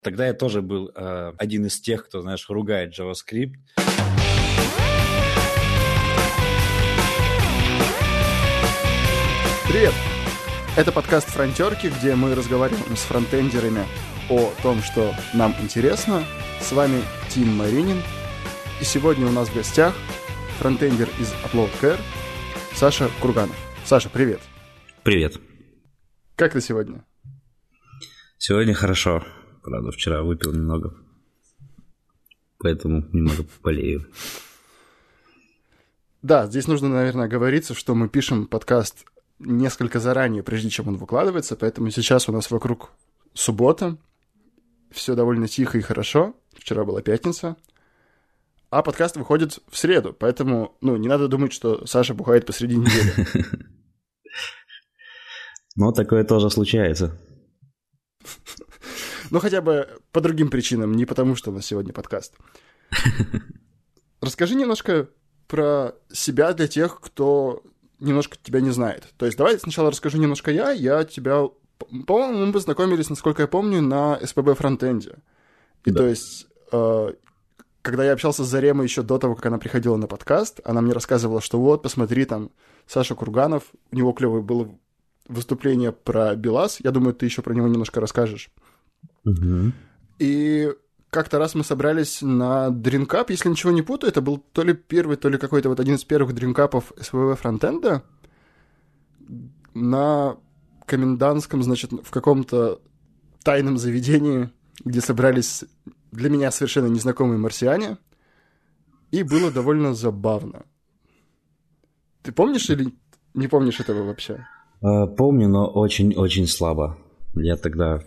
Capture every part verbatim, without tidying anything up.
Тогда я тоже был э, один из тех, кто, знаешь, ругает JavaScript. Привет! Это подкаст «Фронтерки», где мы разговариваем с фронтендерами о том, что нам интересно. С вами Тим Маринин. И сегодня у нас в гостях фронтендер из UploadCare Саша Курганов. Саша, привет! Привет! Как ты сегодня? Сегодня хорошо. Правда, вчера выпил немного, поэтому немного болею. Да, здесь нужно, наверное, оговориться, что мы пишем подкаст несколько заранее, прежде чем он выкладывается, поэтому сейчас у нас вокруг суббота, все довольно тихо и хорошо, вчера была пятница, а подкаст выходит в среду, поэтому, ну, не надо думать, что Саша бухает посреди недели. Ну, такое тоже случается. Ну, хотя бы по другим причинам, не потому, что у нас сегодня подкаст. Расскажи немножко про себя для тех, кто немножко тебя не знает. То есть давай сначала расскажу немножко я. Я тебя... По-моему, мы познакомились, насколько я помню, на эс пи би фронтенде. И да. То есть, э, когда я общался с Заремой еще до того, как она приходила на подкаст, она мне рассказывала, что вот, посмотри, там, Саша Курганов, у него клевое было выступление про БелАЗ. Я думаю, ты еще про него немножко расскажешь. Угу. И как-то раз мы собрались на Dream Cup, если ничего не путаю, это был то ли первый, то ли какой-то вот один из первых Dream Cup'ов эс пи би фронтенда на комендантском, значит, в каком-то тайном заведении, где собрались для меня совершенно незнакомые марсиане, и было довольно забавно. Ты помнишь или не помнишь этого вообще? Помню, но очень-очень слабо. Я тогда...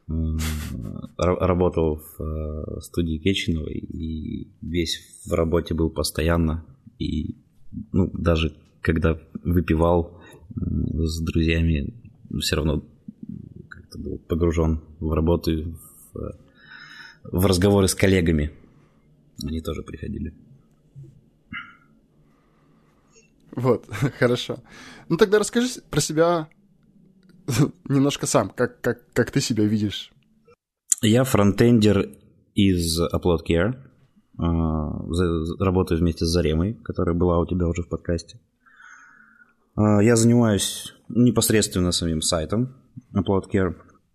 работал в студии Кечиновой, и весь в работе был постоянно. И ну, даже когда выпивал с друзьями, все равно как-то был погружен в работу, в, в разговоры с коллегами. Они тоже приходили. Вот, хорошо. Ну тогда расскажи про себя немножко сам, как, как, как ты себя видишь? Я фронтендер из UploadCare. Работаю вместе с Заремой, которая была у тебя уже в подкасте. Я занимаюсь непосредственно самим сайтом UploadCare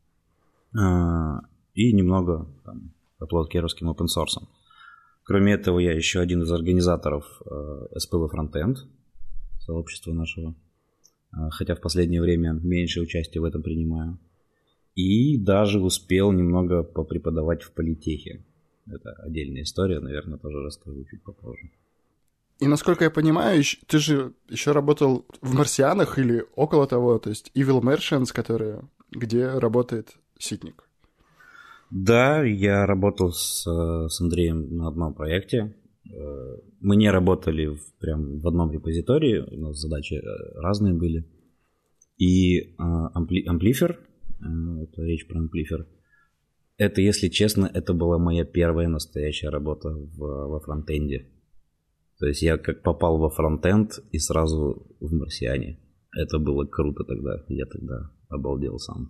и немного там, UploadCare-овским open source. Кроме этого, я еще один из организаторов эс пи би Frontend, сообщества нашего. Хотя в последнее время меньше участия в этом принимаю. И даже успел немного попреподавать в политехе. Это отдельная история, наверное, тоже расскажу чуть попозже. И насколько я понимаю, ты же еще работал в «Марсианах» или около того, то есть Evil Merchants, которые, где работает Ситник. Да, я работал с, с Андреем на одном проекте. Мы не работали в, прям в одном репозитории, у нас задачи разные были. И ампли, амплифер, это речь про амплифер, это, если честно, это была моя первая настоящая работа в, во фронтенде. То есть я как попал во фронтенд и сразу в марсиане. Это было круто тогда, я тогда обалдел сам.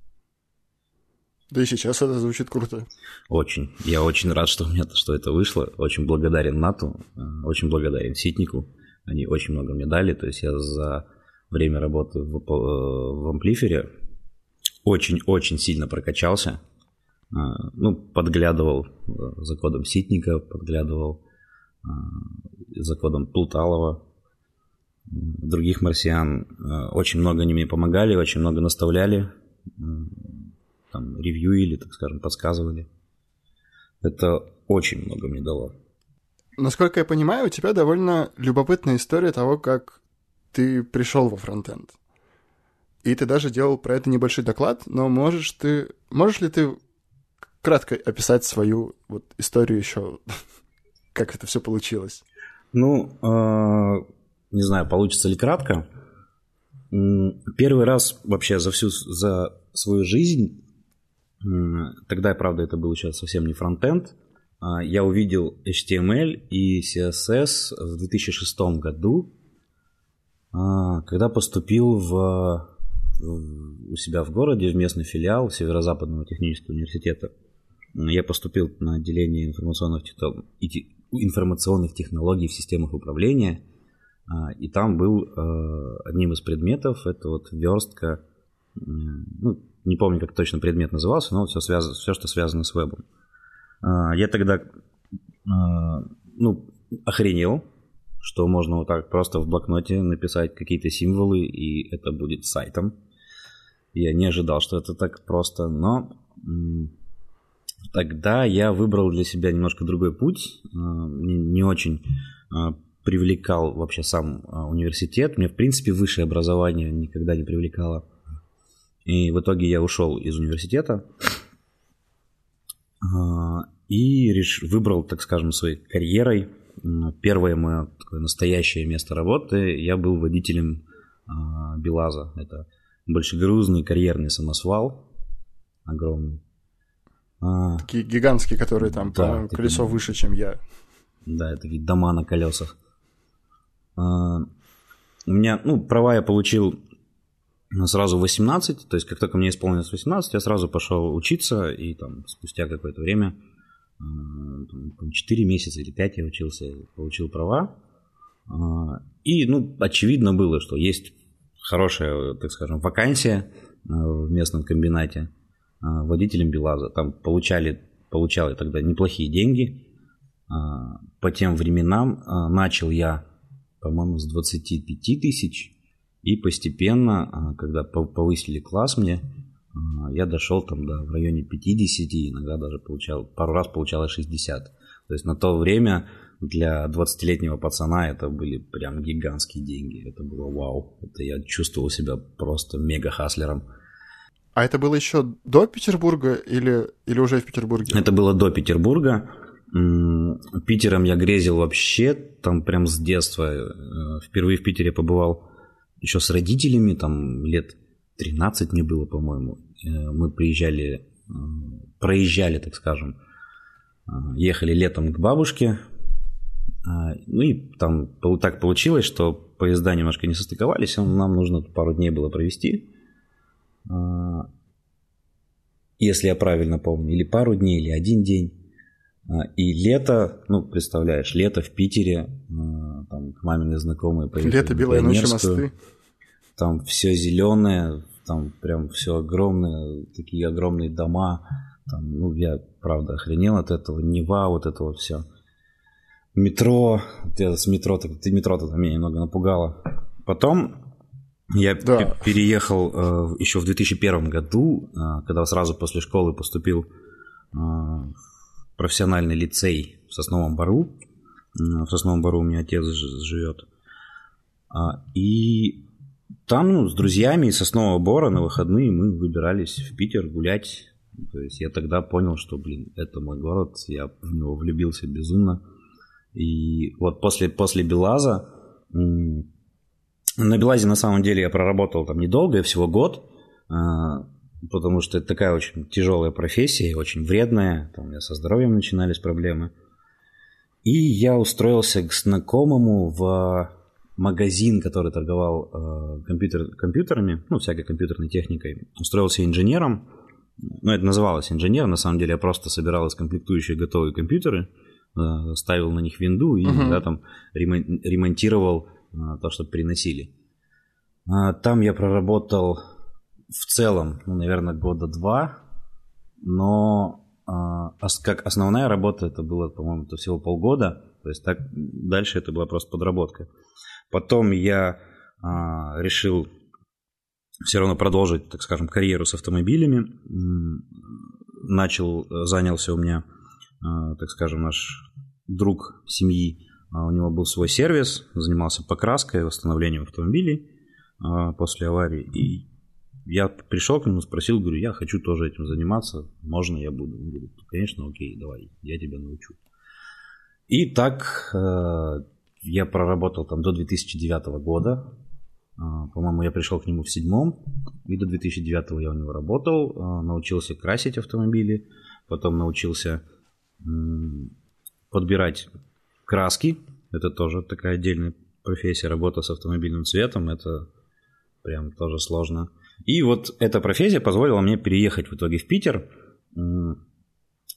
Да и сейчас это звучит круто. Очень. Я очень рад, что у меня что это вышло. Очень благодарен Нату, очень благодарен Ситнику. Они очень много мне дали. То есть я за время работы в, в амплифере очень-очень сильно прокачался. Ну, подглядывал за кодом Ситника, подглядывал за кодом Плуталова, других марсиан. Очень много они мне помогали, очень много наставляли. Там, ревьюили, так скажем, подсказывали. Это очень много мне дало. Насколько я понимаю, у тебя довольно любопытная история того, как ты пришел во фронтенд. И ты даже делал про это небольшой доклад, но можешь ты, можешь ли ты кратко описать свою вот историю еще, как это все получилось? Ну, э, не знаю, получится ли кратко. Первый раз вообще за всю за свою жизнь, тогда, правда, это был еще совсем не фронтенд, я увидел эйч ти эм эль и си эс эс в две тысячи шестом году, когда поступил в, в, у себя в городе, в местный филиал Северо-Западного технического университета. я поступил на отделение информационных, информационных технологий в системах управления, и там был одним из предметов, это вот верстка, ну, не помню, как точно предмет назывался, но все, связано, все что связано с вебом. Я тогда, ну, охренел, что можно вот так просто в блокноте написать какие-то символы, и это будет сайтом. Я не ожидал, что это так просто, но тогда я выбрал для себя немножко другой путь. Мне не очень привлекал вообще сам университет. Мне, в принципе, высшее образование никогда не привлекало. И в итоге я ушел из университета и реш... выбрал, так скажем, своей карьерой. Первое мое такое настоящее место работы, я был водителем БелАЗа. Это большегрузный карьерный самосвал, огромный. Такие гигантские, которые там, да, по-моему, такие... колесо выше, чем я. Да, такие дома на колесах. У меня, ну, права я получил сразу в восемнадцать, то есть как только мне исполнилось восемнадцать, я сразу пошел учиться, и там спустя какое-то время, четыре месяца или пять я учился, получил права. И, ну, очевидно было, что есть хорошая, так скажем, вакансия в местном комбинате водителем БелАЗа. Там получали, получал я тогда неплохие деньги. По тем временам начал я, по-моему, с двадцати пяти тысяч, и постепенно, когда повысили класс мне, я дошел там до в районе пятидесяти, иногда даже получал, пару раз получалось шестьдесят. То есть на то время для двадцатилетнего пацана это были прям гигантские деньги. Это было вау. Это я чувствовал себя просто мега-хаслером. А это было еще до Петербурга или, или уже в Петербурге? Это было до Петербурга. Питером я грезил вообще, там прям с детства. Впервые в Питере побывал еще с родителями, там лет тринадцать мне было, по-моему. Мы приезжали, проезжали, так скажем, ехали летом к бабушке. Ну и там так получилось, что поезда немножко не состыковались, нам нужно пару дней было провести. Если я правильно помню, или пару дней, или один день. И лето, ну, представляешь, лето в Питере, там к маминой знакомой поехали. Лето, белые ночи, мосты. Там все зеленое, там прям все огромное, такие огромные дома. Там, ну, я, правда, охренел от этого. Нева, вот это вот все. Метро, я с метро, ты метро-то меня немного напугало. Потом я да. переехал э, еще в две тысячи первом году, э, когда сразу после школы поступил э, в профессиональный лицей в Сосновом Бору. Э, в Сосновом Бору у меня отец живет. А, и там, ну, с друзьями из Соснового Бора на выходные мы выбирались в Питер гулять. То есть я тогда понял, что, блин, это мой город, я в него влюбился безумно. И вот после, после БелАЗа, на БелАЗе на самом деле я проработал там недолго, всего год, потому что это такая очень тяжелая профессия, очень вредная, там у меня со здоровьем начинались проблемы. И я устроился к знакомому в магазин, который торговал компьютер, компьютерами, ну, всякой компьютерной техникой. Устроился инженером, ну, это называлось инженер, на самом деле я просто собирал из комплектующих готовые компьютеры, ставил на них винду и uh-huh. да, там ремонтировал а, то, что приносили. А, там я проработал в целом, ну, наверное, года два, но а, как основная работа это было, по-моему, это всего полгода, то есть так дальше это была просто подработка. Потом я а, решил все равно продолжить, так скажем, карьеру с автомобилями. Начал, занялся у меня, так скажем, наш друг семьи, у него был свой сервис, занимался покраской, восстановлением автомобилей после аварии. И я пришел к нему, спросил, говорю, я хочу тоже этим заниматься, можно я буду? Он говорит, конечно, окей, давай, я тебя научу. И так я проработал там до две тысячи девятого года. По-моему, я пришел к нему в седьмом, и до две тысячи девятого я у него работал, научился красить автомобили, потом научился подбирать краски, это тоже такая отдельная профессия, работа с автомобильным цветом, это прям тоже сложно. И вот эта профессия позволила мне переехать в итоге в Питер.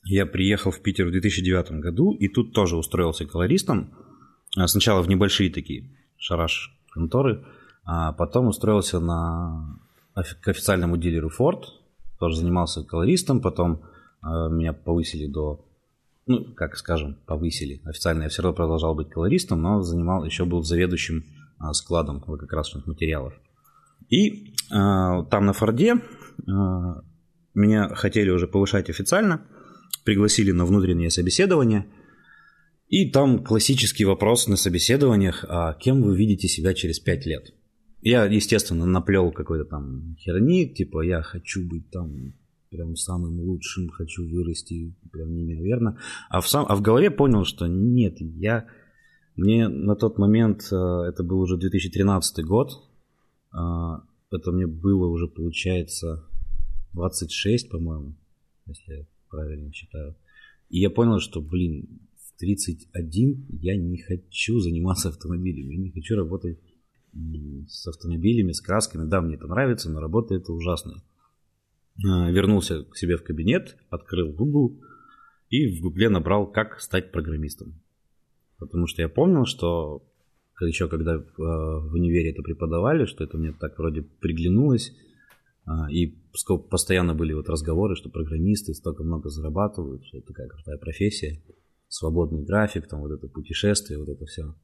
я приехал в Питер в две тысячи девятом году, и тут тоже устроился колористом. Сначала в небольшие такие шараш-конторы, а потом устроился на, к официальному дилеру Ford, тоже занимался колористом, потом а, меня повысили до, ну, как скажем, повысили. Официально я все равно продолжал быть колористом, но занимал, еще был заведующим а, складом лакокрасочных материалов. И а, там на Форде а, меня хотели уже повышать официально, пригласили на внутреннее собеседование, и там классический вопрос на собеседованиях: а кем вы видите себя через пять лет? Я, естественно, наплел какой-то там херни, типа я хочу быть там прям самым лучшим, хочу вырасти прям неимоверно. А в, сам, а в голове понял, что нет, я... Мне на тот момент, это был уже две тысячи тринадцатый год, это мне было уже, получается, двадцать шесть, по-моему, если я правильно считаю. И я понял, что, блин, в тридцать один я не хочу заниматься автомобилями, я не хочу работать с автомобилями, с красками. Да, мне это нравится, но работа это ужасная. Вернулся к себе в кабинет, открыл Google и в Гугле набрал «Как стать программистом». Потому что я помнил, что еще когда в универе это преподавали, что это мне так вроде приглянулось, и постоянно были вот разговоры, что программисты столько много зарабатывают, что это такая крутая профессия, свободный график, там вот это путешествие, вот это все.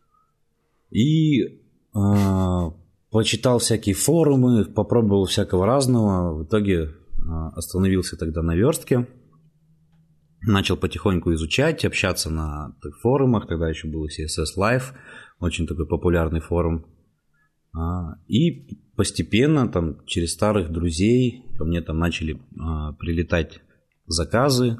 И а, почитал всякие форумы, попробовал всякого разного, в итоге а, остановился тогда на верстке, начал потихоньку изучать, общаться на форумах, тогда еще был си эс эс Live, очень такой популярный форум. А, и постепенно там через старых друзей ко мне там начали а, прилетать заказы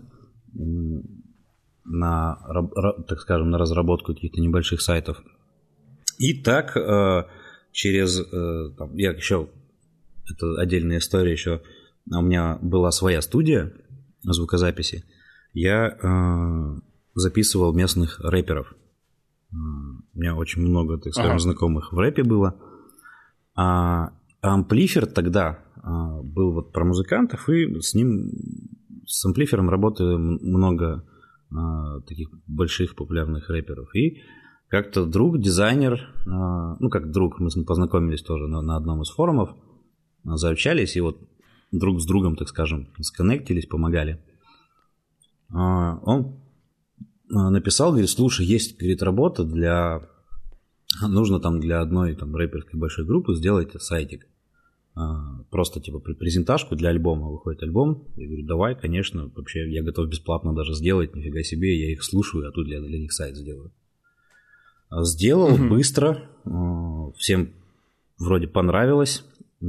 на, так скажем, на разработку каких-то небольших сайтов. И так а, через, а, там, я еще, это отдельная история еще, у меня была своя студия звукозаписи, я а, записывал местных рэперов. А, у меня очень много, так скажем, ага. знакомых в рэпе было. А амплифер тогда а, был вот про музыкантов, и с ним, с амплифером работали много а, таких больших популярных рэперов. И как-то друг, дизайнер, а, ну как друг, мы с ним познакомились тоже на, на одном из форумов, а, заобщались, и вот друг с другом, так скажем, сконнектились, помогали. А, он написал, говорит, слушай, есть, говорит, работа для... Нужно там для одной там рэперской большой группы сделать сайтик. А, просто типа презентажку для альбома. Выходит альбом. Я говорю, давай, конечно. Вообще я готов бесплатно даже сделать. Нифига себе, я их слушаю, а тут для, для них сайт сделаю. Сделал mm-hmm. быстро. Всем вроде понравилось.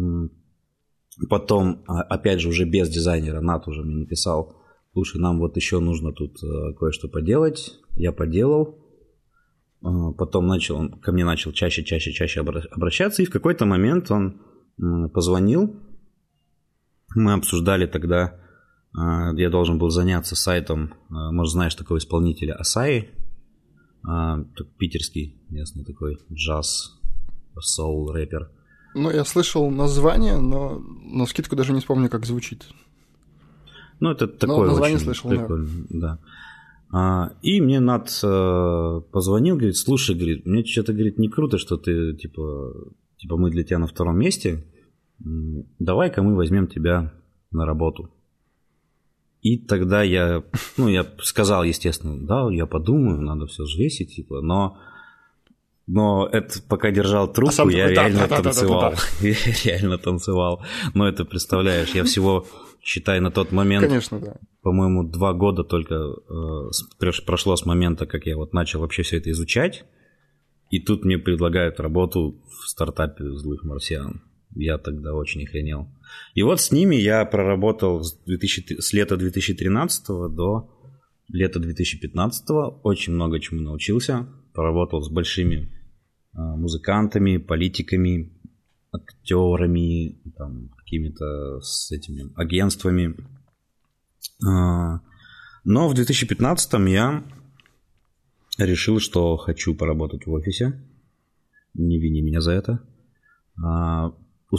Потом, опять же, уже без дизайнера, Нат уже мне написал, слушай, нам вот еще нужно тут кое-что поделать. Я поделал. Потом начал, он ко мне начал чаще, чаще, чаще обращаться, и в какой-то момент он позвонил. Мы обсуждали тогда, я должен был заняться сайтом, может, знаешь такого исполнителя Асаи, питерский местный такой джаз, соул рэпер. Ну, я слышал название, но на скидку даже не вспомню, как звучит. Ну, это такое название очень слышал, прикольное, да. А, и мне Нат а, позвонил, говорит, слушай, говорит, мне что-то, говорит, не круто, что ты, типа, типа мы для тебя на втором месте, давай-ка мы возьмем тебя на работу. И тогда я, ну, я сказал, естественно, да, я подумаю, надо все взвесить, типа, но, но это пока держал трубку, а сам я такой, реально да, да, танцевал, да, да, да, да. я реально танцевал, но это, представляешь, я всего... Считай, на тот момент, конечно, да. по-моему, два года только э, прошло с момента, как я вот начал вообще все это изучать, и тут мне предлагают работу в стартапе «Злых марсиан». Я тогда очень охренел. И вот с ними я проработал с, две тысячи, с лета две тысячи тринадцатого до лета две тысячи пятнадцатого. Очень много чему научился. Поработал с большими э, музыкантами, политиками, актерами, там, какими-то с этими агентствами. Но в две тысячи пятнадцатом я решил, что хочу поработать в офисе. Не вини меня за это.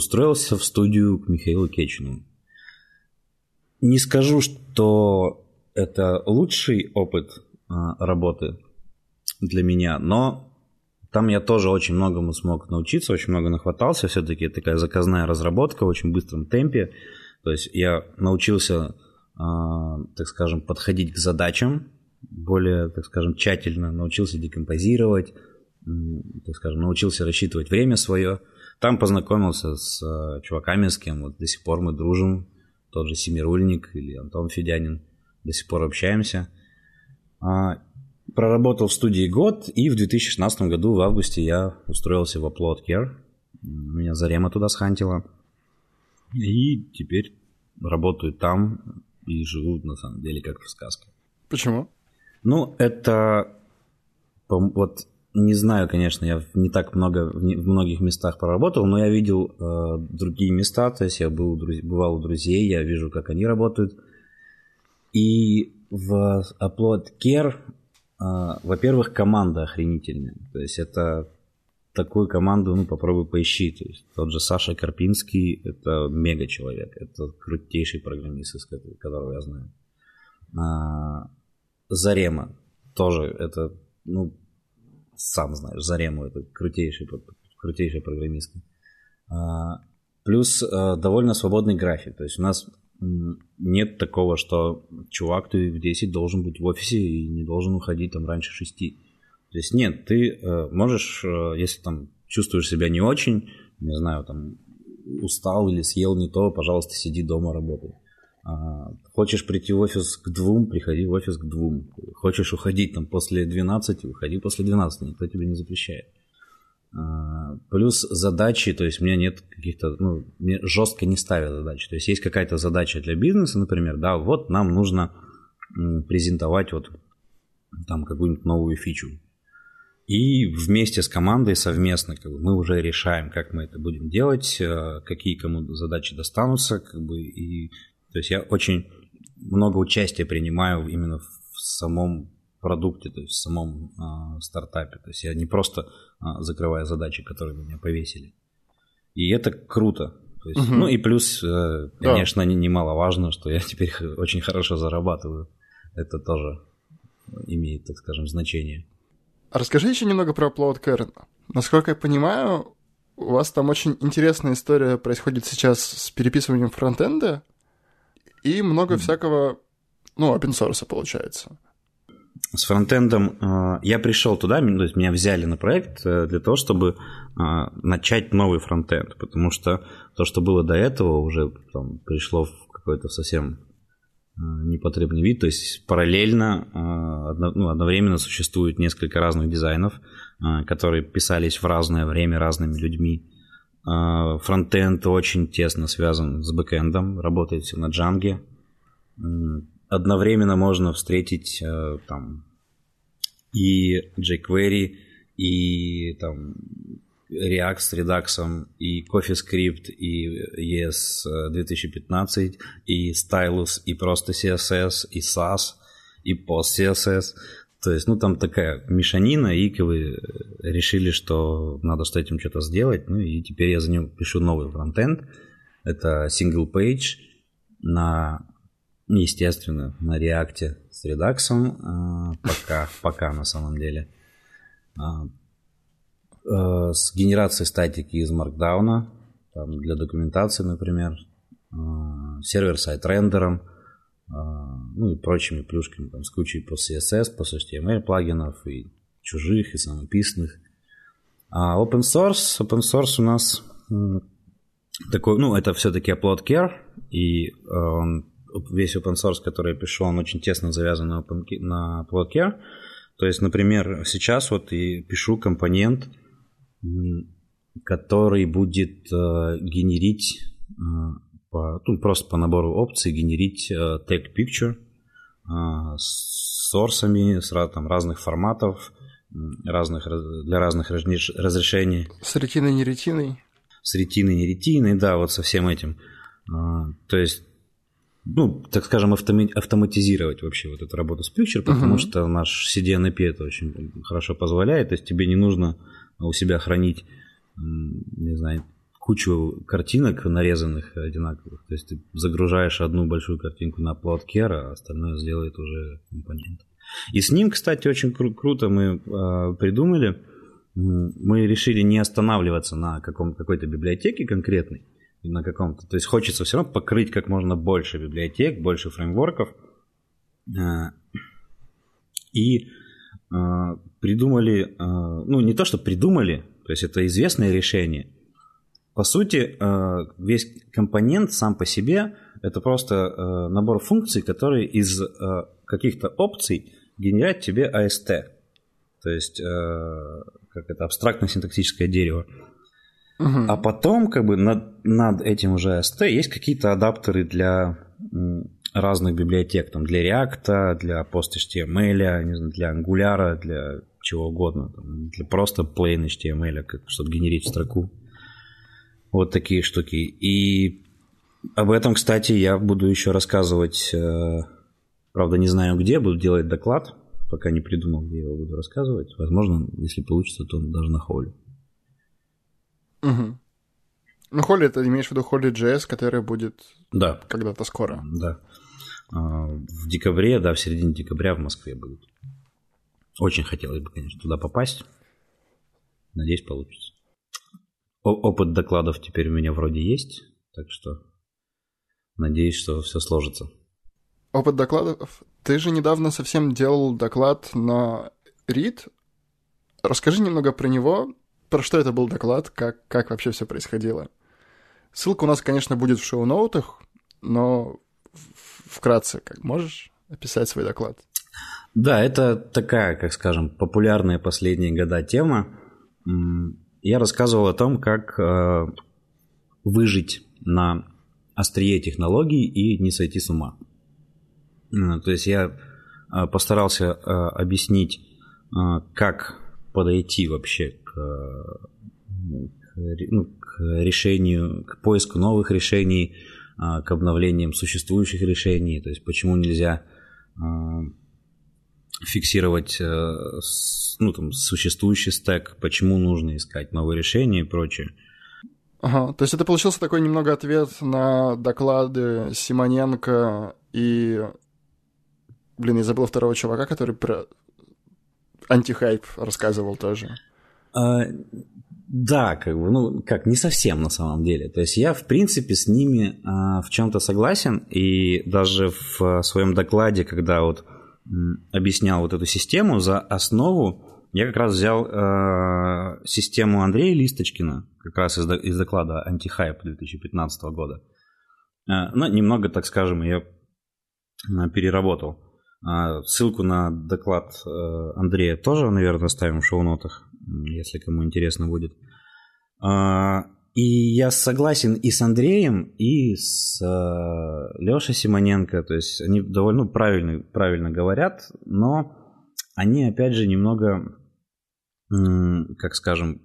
Устроился в студию к Михаилу Кечину. Не скажу, что это лучший опыт а, работы для меня, но там я тоже очень многому смог научиться, очень много нахватался. Все-таки такая заказная разработка в очень быстром темпе. То есть я научился, а, так скажем, подходить к задачам более, так скажем, тщательно, научился декомпозировать, так скажем, научился рассчитывать время свое. Там познакомился с а, чуваками, с кем вот до сих пор мы дружим, тот же Семирульник или Антон Федянин, до сих пор общаемся. А, проработал в студии год, и в две тысячи шестнадцатом году в августе я устроился в AploadCare. Меня Зарема туда схантила. И теперь работаю там и живу, на самом деле, как в сказке. Почему? Ну, это... Вот не знаю, конечно, я не так много в многих местах проработал, но я видел э, другие места, то есть я был, бывал у друзей, я вижу, как они работают. И в AploadCare, э, во-первых, команда охренительная. То есть это такую команду, ну, попробуй поищи. То есть тот же Саша Карпинский, это мега человек, это крутейший программист, которого я знаю. А, Зарема тоже, это, ну, сам знаешь, Зарему, это крутейший, крутейший программист. А, плюс а, довольно свободный график. То есть у нас нет такого, что чувак, ты в десять должен быть в офисе и не должен уходить там раньше шести. То есть нет, ты э, можешь, э, если там чувствуешь себя не очень, не знаю, там устал или съел не то, пожалуйста, сиди дома, работай. А, хочешь прийти в офис к двум, приходи в офис к двум. Хочешь уходить там после двенадцати, уходи после двенадцати, никто тебе не запрещает. А, плюс задачи, то есть у меня нет каких-то, ну, мне жестко не ставят задачи. То есть есть какая-то задача для бизнеса, например, да, вот нам нужно м, презентовать вот там какую-нибудь новую фичу. И вместе с командой совместно как бы, мы уже решаем, как мы это будем делать, какие кому задачи достанутся. Как бы, и, то есть я очень много участия принимаю именно в самом продукте, то есть в самом а, стартапе. То есть я не просто а, закрываю задачи, которые меня повесили. И это круто. То есть, угу. Ну и плюс, конечно, да. Немаловажно, что я теперь очень хорошо зарабатываю. Это тоже имеет, так скажем, значение. Расскажи еще немного про AploadCare. Насколько я понимаю, у вас там очень интересная история происходит сейчас с переписыванием фронтенда и много mm. всякого, ну, open-source получается. С фронтендом э, я пришел туда, то есть меня взяли на проект э, для того, чтобы э, начать новый фронтенд, потому что то, что было до этого, уже там, пришло в какой-то совсем непотребный вид, то есть параллельно, ну, одновременно существует несколько разных дизайнов, которые писались в разное время разными людьми. Фронтенд очень тесно связан с бэкэндом, работает все на Django. Одновременно можно встретить там и jQuery, и там React с Redux, и CoffeeScript, и и эс две тысячи пятнадцать, и Stylus, и просто си эс эс, и сас, и пост-си эс эс. То есть, ну, там такая мешанина, и как бы решили, что надо с этим что-то сделать. Ну, и теперь я за ним пишу новый фронтенд. Это single page на, естественно, на React с Redux, пока, пока на самом деле. С генерацией статики из Markdown, там, для документации, например, сервер-сайд рендером, ну и прочими плюшками, там, с кучей по си эс эс, по эйч ти эм эль плагинов, и чужих, и самописных. А open source, open source у нас такой, ну, это все-таки AploadCare, и он, весь open source, который я пишу, он очень тесно завязан на, open, на AploadCare. То есть, например, сейчас вот и пишу компонент, который будет э, генерить э, по, ну, просто по набору опций генерить э, tag picture э, с сорсами, с там, разных форматов, разных, для разных разрешений. С ретиной, не ретиной? С ретиной, не ретиной, да, вот со всем этим. Э, то есть, ну, так скажем, автоми- автоматизировать вообще вот эту работу с picture, потому uh-huh. что наш си ди эн эй пи это очень хорошо позволяет, то есть тебе не нужно у себя хранить, не знаю, кучу картинок нарезанных одинаковых. То есть ты загружаешь одну большую картинку на Plotker, а остальное сделает уже компонент. И с ним, кстати, очень кру- круто мы э, придумали. Мы решили не останавливаться на каком- какой-то библиотеке конкретной, на каком-то. То есть хочется все равно покрыть как можно больше библиотек, больше фреймворков. Э, и э, придумали, э, ну не то, что придумали, то есть это известное решение. По сути, весь компонент сам по себе это просто набор функций, которые из каких-то опций генерят тебе эй эс ти. То есть, как это, абстрактно-синтаксическое дерево. Uh-huh. А потом, как бы, над, над этим уже эй эс ти есть какие-то адаптеры для разных библиотек. Там, для React, для PostHTML, не знаю, для Angular, для чего угодно. Там, для просто plain эйч ти эм эль, как, чтобы генерить строку. Вот такие штуки. И об этом, кстати, я буду еще рассказывать. Правда, не знаю где, буду делать доклад. Пока не придумал, где его буду рассказывать. Возможно, если получится, то даже на Холле. Угу. Ну, Холли, ты имеешь в виду Холли.js, который будет да. когда-то скоро? Да. В декабре, да, в середине декабря в Москве будет. Очень хотелось бы, конечно, туда попасть. Надеюсь, получится. Опыт докладов теперь у меня вроде есть, так что надеюсь, что все сложится. Опыт докладов? Ты же недавно совсем делал доклад на Read. Расскажи немного про него, про что это был доклад, как, как вообще все происходило. Ссылка у нас, конечно, будет в шоу-ноутах, но вкратце, как можешь описать свой доклад? Да, это такая, как скажем, популярная последние года тема. Я рассказывал о том, как э, выжить на острие технологий и не сойти с ума. Э, то есть я э, постарался э, объяснить, э, как подойти вообще к, к, ну, к решению, к поиску новых решений, э, к обновлениям существующих решений. То есть почему нельзя э, фиксировать ну, там, существующий стэк, почему нужно искать новые решения и прочее. Ага, то есть это получился такой немного ответ на доклады Симоненко и... Блин, я забыл второго чувака, который про антихайп рассказывал тоже. А, да, как бы, ну, как, не совсем на самом деле. То есть я, в принципе, с ними а, в чем-то согласен, и даже в своем докладе, когда вот объяснял вот эту систему, за основу я как раз взял э, систему Андрея Листочкина, как раз из, из доклада «Антихайп» две тысячи пятнадцатого года. Э, ну, немного, так скажем, ее э, переработал. Э, ссылку на доклад э, Андрея тоже, наверное, оставим в шоу-нотах, если кому интересно будет. Э, И я согласен и с Андреем, и с э, Лешей Симоненко. То есть они довольно правильно, правильно говорят, но они, опять же, немного, м, как скажем,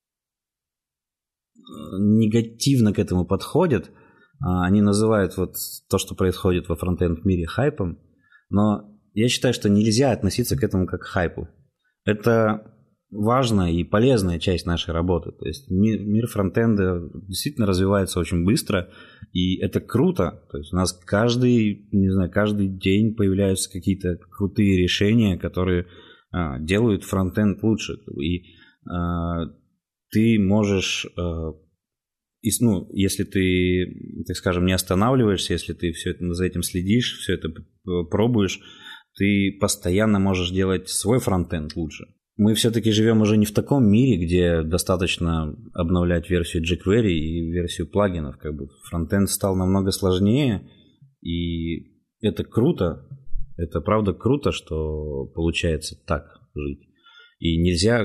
негативно к этому подходят. Они называют вот то, что происходит во фронтенд мире, хайпом. Но я считаю, что нельзя относиться к этому как к хайпу. Это важная и полезная часть нашей работы. То есть мир, мир фронтенда действительно развивается очень быстро, и это круто. То есть у нас каждый, не знаю, каждый день появляются какие-то крутые решения, которые а, делают фронтенд лучше. И а, ты можешь, а, и, ну, если ты, так скажем, не останавливаешься, если ты все это, за этим следишь, все это пробуешь, ты постоянно можешь делать свой фронтенд лучше. Мы все-таки живем уже не в таком мире, где достаточно обновлять версию jQuery и версию плагинов. Как бы фронтенд стал намного сложнее, и это круто. Это правда круто, что получается так жить. И нельзя,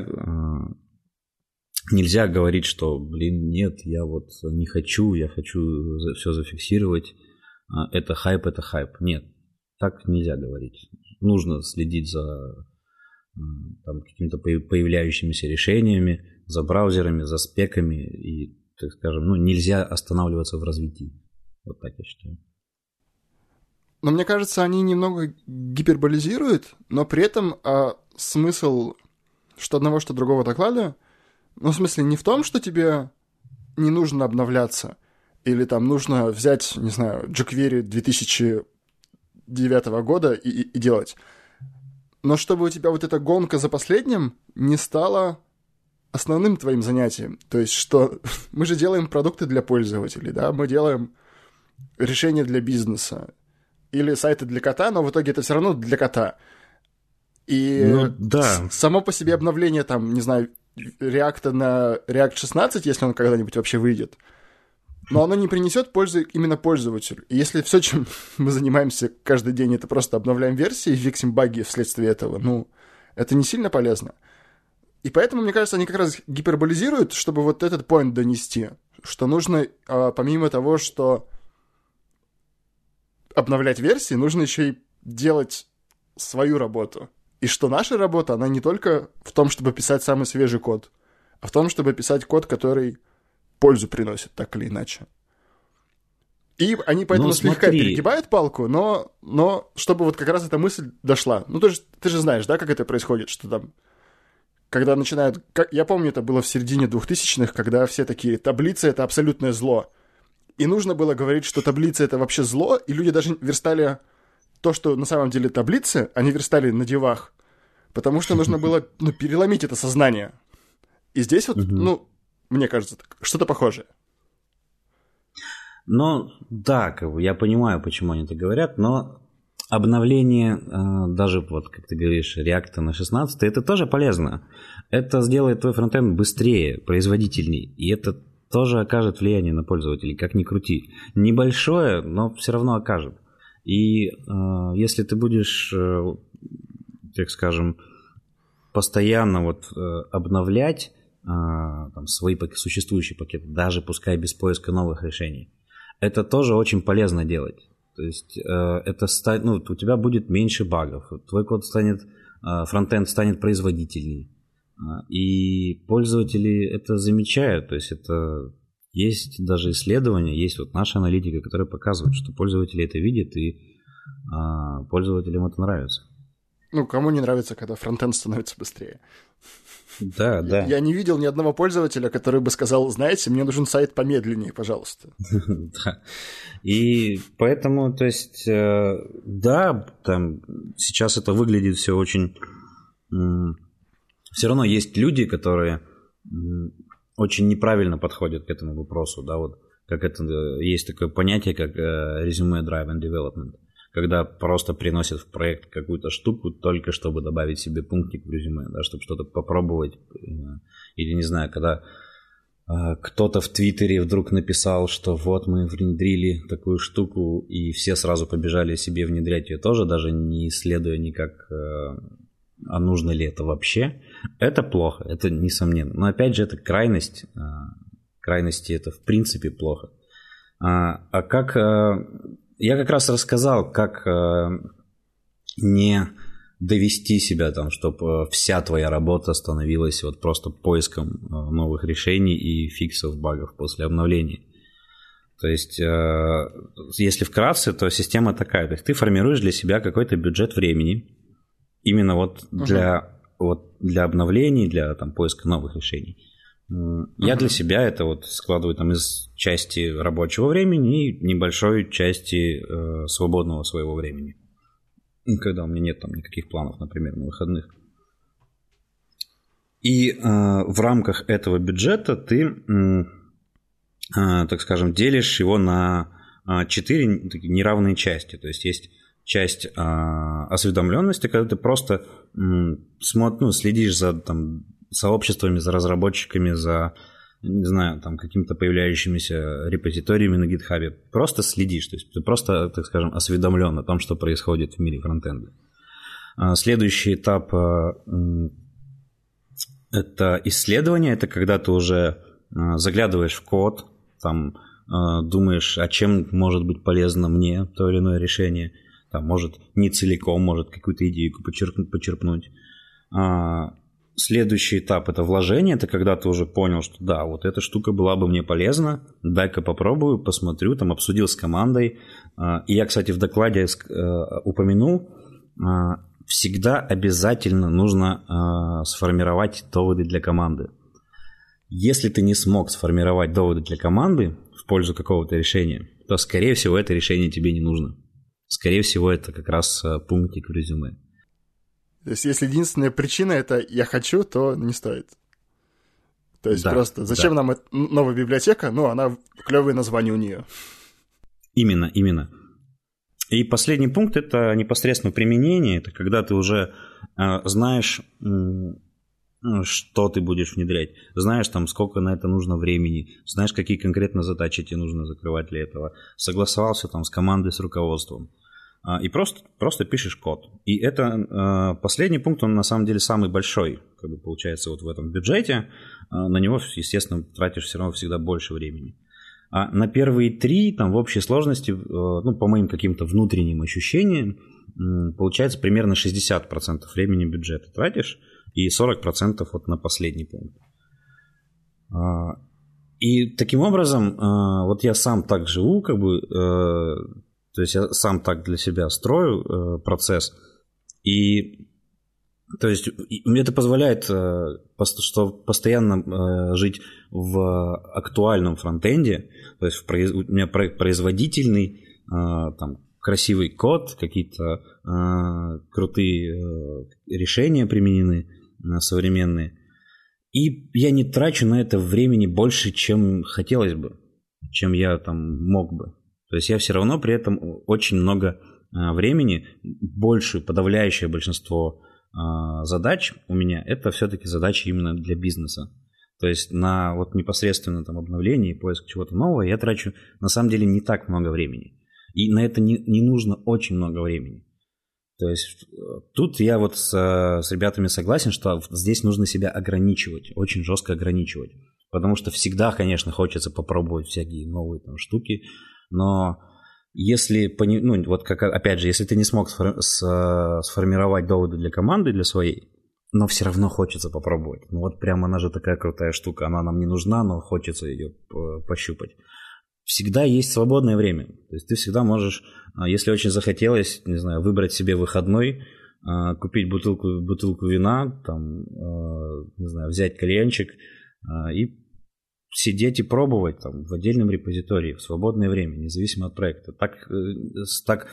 нельзя говорить, что, блин, нет, я вот не хочу, я хочу все зафиксировать. Это хайп, это хайп. Нет, так нельзя говорить. Нужно следить за там, какими-то появляющимися решениями, за браузерами, за спеками, и, так скажем, ну, нельзя останавливаться в развитии. Вот так я считаю. Но мне кажется, они немного гиперболизируют, но при этом а, смысл что одного, что другого доклада, ну, в смысле, не в том, что тебе не нужно обновляться, или там нужно взять, не знаю, jQuery две тысячи девятого года и, и, и делать. Но чтобы у тебя вот эта гонка за последним не стала основным твоим занятием. То есть, что мы же делаем продукты для пользователей, да, мы делаем решения для бизнеса или сайты для кота, но в итоге это все равно для кота. И ну, да. само по себе обновление, там, не знаю, React на React шестнадцать, если он когда-нибудь вообще выйдет, но оно не принесет пользы именно пользователю. И если все, чем мы занимаемся каждый день, это просто обновляем версии и фиксим баги вследствие этого, ну, это не сильно полезно. И поэтому, мне кажется, они как раз гиперболизируют, чтобы вот этот поинт донести, что нужно, помимо того, что обновлять версии, нужно еще и делать свою работу. И что наша работа, она не только в том, чтобы писать самый свежий код, а в том, чтобы писать код, который пользу приносит, так или иначе. И они поэтому ну, слегка смотри. перегибают палку, но, но чтобы вот как раз эта мысль дошла. Ну, ты же, ты же знаешь, да, как это происходит, что там, когда начинают... Как, я помню, это было в середине двухтысячных, когда все такие, таблицы — это абсолютное зло. И нужно было говорить, что таблицы — это вообще зло, и люди даже верстали то, что на самом деле таблицы, они верстали на девах, потому что нужно было, ну, переломить это сознание. И здесь вот, ну, мне кажется, что-то похожее. Ну, да, как бы я понимаю, почему они это говорят, но обновление, даже вот, как ты говоришь, React на шестнадцать, это тоже полезно. Это сделает твой фронтенд быстрее, производительней, и это тоже окажет влияние на пользователей, как ни крути. Небольшое, но все равно окажет. И э, если ты будешь, э, так скажем, постоянно вот э, обновлять э, там, свои существующие пакеты, даже пускай без поиска новых решений, это тоже очень полезно делать. То есть э, это ста- ну, у тебя будет меньше багов, твой код станет, э, фронтенд станет производительней. Э, и пользователи это замечают. То есть это есть даже исследования, есть вот наша аналитика, которая показывает, что пользователи это видят, и э, пользователям это нравится. Ну, кому не нравится, когда фронтенд становится быстрее? Да, да. Я не видел ни одного пользователя, который бы сказал, знаете, мне нужен сайт помедленнее, пожалуйста. Да. И поэтому, то есть, да, там сейчас это выглядит все очень... Все равно есть люди, которые очень неправильно подходят к этому вопросу, да, вот как это, есть такое понятие, как resume driven development, когда просто приносят в проект какую-то штуку только чтобы добавить себе пунктик в резюме, да, чтобы что-то попробовать. Или, не знаю, когда э, кто-то в Твиттере вдруг написал, что вот мы внедрили такую штуку, и все сразу побежали себе внедрять ее тоже, даже не исследуя никак, э, а нужно ли это вообще. Это плохо, это несомненно. Но опять же, это крайность. Э, крайности это в принципе плохо. А, а как... Э, Я как раз рассказал, как э, не довести себя там, чтобы вся твоя работа становилась вот просто поиском э, новых решений и фиксов багов после обновления. То есть, э, если вкратце, то система такая. То есть ты формируешь для себя какой-то бюджет времени именно вот для, uh-huh. вот для обновлений, для там, поиска новых решений. Я uh-huh. для себя это вот складываю там из части рабочего времени и небольшой части э, свободного своего времени, когда у меня нет там никаких планов, например, на выходных. И э, в рамках этого бюджета ты, э, э, так скажем, делишь его на четыре такие неравные части. То есть есть часть э, осведомленности, когда ты просто э, смотри, ну, следишь за там, сообществами, за разработчиками, за, не знаю, там, какими-то появляющимися репозиториями на GitHub. Просто следишь, то есть ты просто, так скажем, осведомлен о том, что происходит в мире фронтенда. Следующий этап – это исследование, это когда ты уже заглядываешь в код, там, думаешь, а чем может быть полезно мне то или иное решение, там, может, не целиком, может, какую-то идею почерпнуть. Следующий этап – это вложение, это когда ты уже понял, что да, вот эта штука была бы мне полезна, дай-ка попробую, посмотрю, там обсудил с командой. И я, кстати, в докладе упомянул, всегда обязательно нужно сформировать доводы для команды. Если ты не смог сформировать доводы для команды в пользу какого-то решения, то, скорее всего, это решение тебе не нужно. Скорее всего, это как раз пунктик в резюме. То есть, если единственная причина — это «я хочу», то не стоит. То есть, да, просто зачем да. нам новая библиотека? Ну, она клевое название у нее. Именно, именно. И последний пункт — это непосредственно применение. Это когда ты уже э, знаешь, э, что ты будешь внедрять. Знаешь, там, сколько на это нужно времени. Знаешь, какие конкретно задачи тебе нужно закрывать для этого. Согласовался там с командой, с руководством. Э, и просто, просто пишешь код. И это э, последний пункт, он на самом деле самый большой, как бы получается, вот в этом бюджете. Э, на него, естественно, тратишь все равно всегда больше времени. А на первые три, там, в общей сложности, ну, по моим каким-то внутренним ощущениям, получается примерно шестьдесят процентов времени бюджета тратишь и сорок процентов вот на последний пункт. И таким образом, вот я сам так живу, как бы, то есть я сам так для себя строю процесс, и то есть мне это позволяет что постоянно жить в актуальном фронтенде, то есть у меня производительный, там, красивый код, какие-то крутые решения применены, современные. И я не трачу на это времени больше, чем хотелось бы, чем я там мог бы. То есть я все равно при этом очень много времени, больше, подавляющее большинство задач у меня, это все-таки задачи именно для бизнеса. То есть на вот непосредственно там обновление и поиск чего-то нового я трачу на самом деле не так много времени. И на это не, не нужно очень много времени. То есть тут я вот с, с ребятами согласен, что здесь нужно себя ограничивать, очень жестко ограничивать. Потому что всегда, конечно, хочется попробовать всякие новые там штуки, но если, ну вот как, опять же, если ты не смог сформировать доводы для команды, для своей, но все равно хочется попробовать. Ну вот прям она же такая крутая штука, она нам не нужна, но хочется ее пощупать. Всегда есть свободное время. То есть ты всегда можешь, если очень захотелось, не знаю, выбрать себе выходной, купить бутылку, бутылку вина, там, не знаю, взять кальянчик и сидеть и пробовать там в отдельном репозитории в свободное время, независимо от проекта. Так, так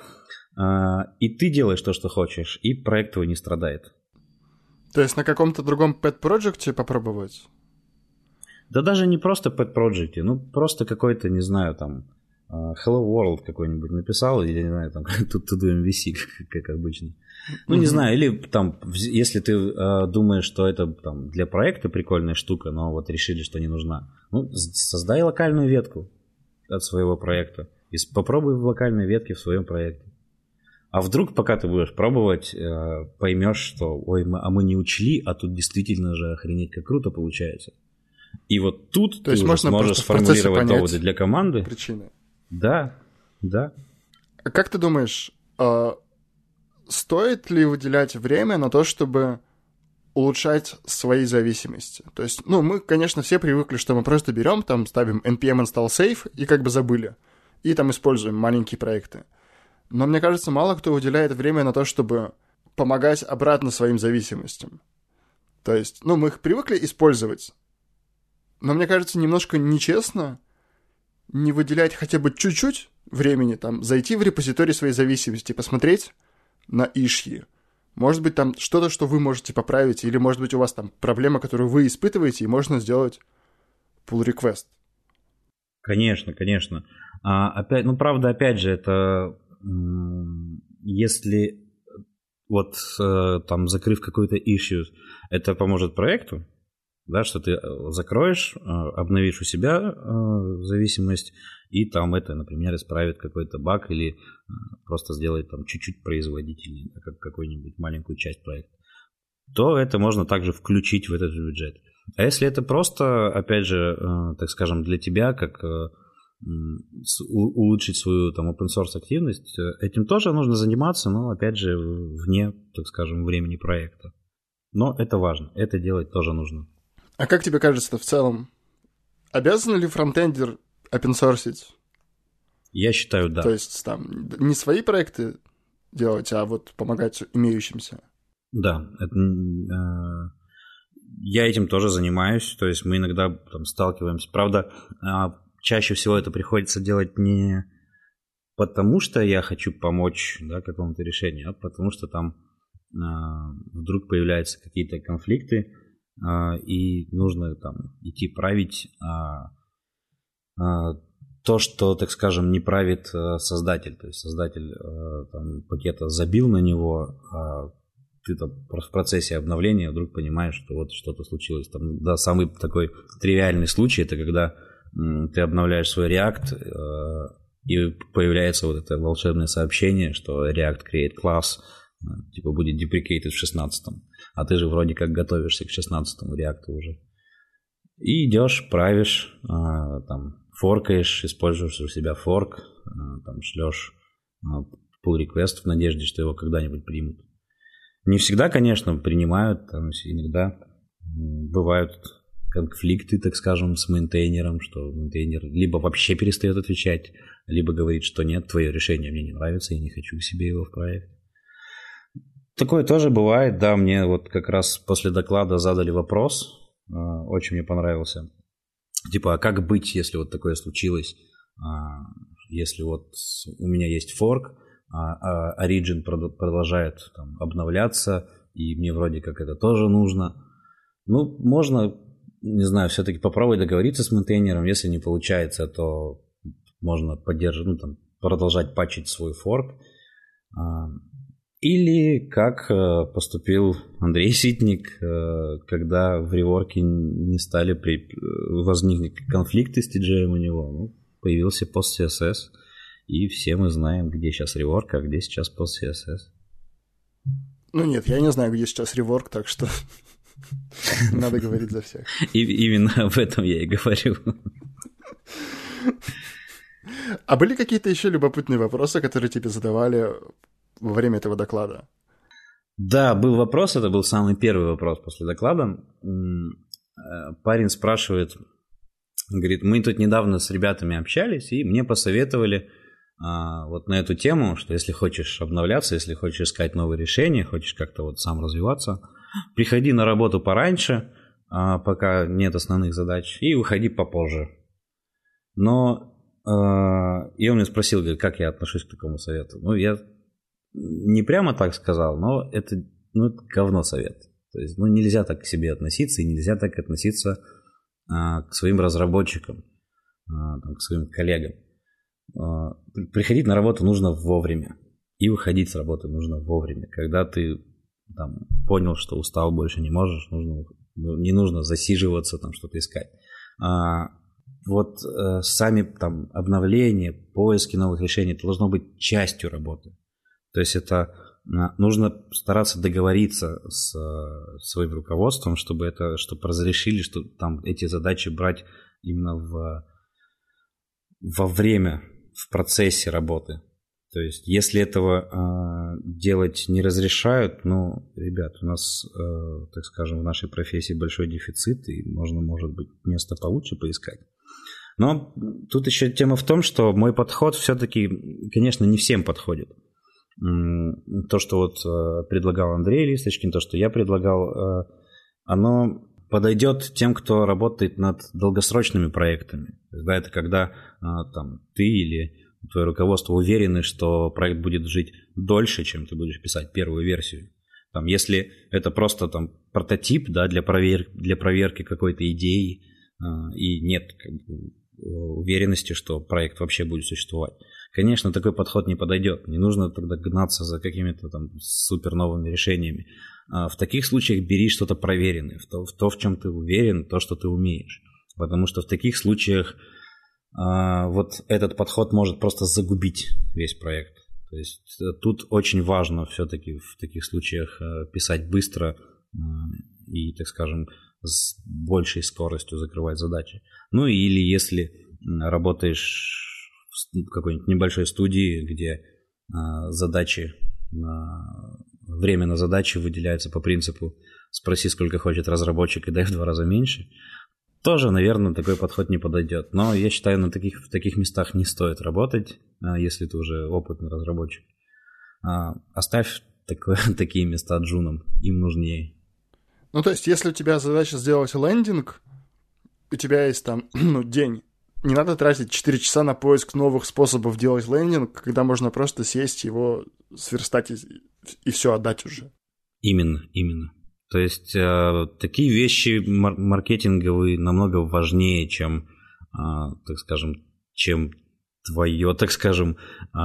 и ты делаешь то, что хочешь, и проект твой не страдает. То есть на каком-то другом pet-проекте попробовать? Да даже не просто pet-проекте, ну просто какой-то, не знаю, там Hello World какой-нибудь написал, или, не знаю, там To-Do эм ви си, как, как обычно. Ну, не mm-hmm. знаю, или там, если ты э, думаешь, что это там для проекта прикольная штука, но вот решили, что не нужна, ну, создай локальную ветку от своего проекта и попробуй в локальной ветке в своем проекте. А вдруг, пока ты будешь пробовать, э, поймешь, что, ой, мы, а мы не учли, а тут действительно же охренеть как круто получается. И вот тут То ты уже сможешь сформулировать доводы для команды. Причины. Да, да. А как ты думаешь, э, стоит ли выделять время на то, чтобы улучшать свои зависимости? То есть, ну, мы, конечно, все привыкли, что мы просто берем, там, ставим npm install save и как бы забыли. И там используем маленькие проекты. Но мне кажется, мало кто уделяет время на то, чтобы помогать обратно своим зависимостям. То есть, ну, мы их привыкли использовать. Но мне кажется, немножко нечестно не выделять хотя бы чуть-чуть времени, там, зайти в репозиторий своей зависимости, посмотреть на ишьи. Может быть, там что-то, что вы можете поправить, или, может быть, у вас там проблема, которую вы испытываете, и можно сделать pull request. Конечно, конечно. А, опять, ну, правда, опять же, это если вот там, закрыв какой-то issue, это поможет проекту, да, что ты закроешь, обновишь у себя зависимость, и там это, например, исправит какой-то баг или просто сделает там чуть-чуть производительнее, как какую-нибудь маленькую часть проекта, то это можно также включить в этот бюджет. А если это просто, опять же, так скажем, для тебя, как улучшить свою там open source активность, этим тоже нужно заниматься, но, опять же, вне, так скажем, времени проекта. Но это важно, это делать тоже нужно. А как тебе кажется в целом, обязан ли фронтендер опенсорсить? Я считаю, да. То есть там не свои проекты делать, а вот помогать имеющимся? Да. Это, э, я этим тоже занимаюсь, то есть мы иногда там сталкиваемся. Правда, чаще всего это приходится делать не потому, что я хочу помочь, да, какому-то решению, а потому что там вдруг появляются какие-то конфликты, и нужно там идти править то, что, так скажем, не правит создатель. То есть создатель там, пакета забил на него, а ты там в процессе обновления вдруг понимаешь, что вот что-то случилось. Там, да, самый такой тривиальный случай — это когда ты обновляешь свой React, и появляется вот это волшебное сообщение, что React Create Class типа будет deprecated в шестнадцатом, а ты же вроде как готовишься к шестнадцатому React уже. И идешь, правишь, там, форкаешь, используешь у себя форк, там, шлешь pull request в надежде, что его когда-нибудь примут. Не всегда, конечно, принимают, там, иногда бывают конфликты, так скажем, с мейнтейнером, что мейнтейнер либо вообще перестает отвечать, либо говорит, что нет, твое решение мне не нравится, я не хочу к себе его в проект. Такое тоже бывает, да, мне вот как раз после доклада задали вопрос, очень мне понравился. Типа, а как быть, если вот такое случилось, если вот у меня есть форк, а Origin продолжает там обновляться, и мне вроде как это тоже нужно. Ну, можно, не знаю, все-таки попробовать договориться с мейнтейнером. Если не получается, то можно поддерживать, ну, там, продолжать патчить свой форк. Или как поступил Андрей Ситник, когда в реворке не стали при... возникли конфликты с ти джей эм у него, ну, появился пост си эс эс, и все мы знаем, где сейчас реворк, а где сейчас пост си эс эс. Ну нет, я не знаю, где сейчас реворк, так что надо говорить за всех. И именно об этом я и говорю. А были какие-то еще любопытные вопросы, которые тебе задавали во время этого доклада? Да, был вопрос, это был самый первый вопрос после доклада. Парень спрашивает, говорит, мы тут недавно с ребятами общались, и мне посоветовали а, вот на эту тему, что если хочешь обновляться, если хочешь искать новые решения, хочешь как-то вот сам развиваться, приходи на работу пораньше, а, пока нет основных задач, и уходи попозже. Но а, и он меня спросил, говорит, как я отношусь к такому совету. Ну, я не прямо так сказал, но это, ну, это говно совет. То есть, ну, нельзя так к себе относиться, и нельзя так относиться а, к своим разработчикам, а, там, к своим коллегам. А, приходить на работу нужно вовремя, и выходить с работы нужно вовремя. Когда ты там понял, что устал, больше не можешь, нужно, не нужно засиживаться, там, что-то искать. А, вот а, сами там обновления, поиски новых решений, это должно быть частью работы. То есть это нужно стараться договориться с своим руководством, чтобы это, чтобы разрешили, что там эти задачи брать именно в, во время, в процессе работы. То есть если этого э, делать не разрешают, ну, ребят, у нас, э, так скажем, в нашей профессии большой дефицит, и можно, может быть, место получше поискать. Но тут еще тема в том, что мой подход все-таки, конечно, не всем подходит. То, что вот предлагал Андрей Листочкин, то, что я предлагал, оно подойдет тем, кто работает над долгосрочными проектами. Да, это когда там, ты или твое руководство уверены, что проект будет жить дольше, чем ты будешь писать первую версию. Там, если это просто там, прототип, да, для, провер... для проверки какой-то идеи, и нет как бы, уверенности, что проект вообще будет существовать. Конечно, такой подход не подойдет. Не нужно тогда гнаться за какими-то там супер новыми решениями. А в таких случаях бери что-то проверенное, в то, в то, в чем ты уверен, то, что ты умеешь. Потому что в таких случаях а, вот этот подход может просто загубить весь проект. То есть тут очень важно все-таки в таких случаях писать быстро и, так скажем, с большей скоростью закрывать задачи. Ну или если работаешь в какой-нибудь небольшой студии, где а, задачи, на, время на задачи выделяется по принципу спроси, сколько хочет разработчик, и дай в два раза меньше, тоже, наверное, такой подход не подойдет. Но я считаю, на таких, в таких местах не стоит работать, а, если ты уже опытный разработчик. А, оставь такое, такие места джунам, им нужнее. Ну, то есть, если у тебя задача сделать лендинг, у тебя есть там, ну, день, не надо тратить четыре часа на поиск новых способов делать лендинг, когда можно просто сесть, его сверстать и, и все отдать уже. Именно, именно. То есть э, такие вещи мар- маркетинговые намного важнее, чем, э, так скажем, чем твое, так скажем, э,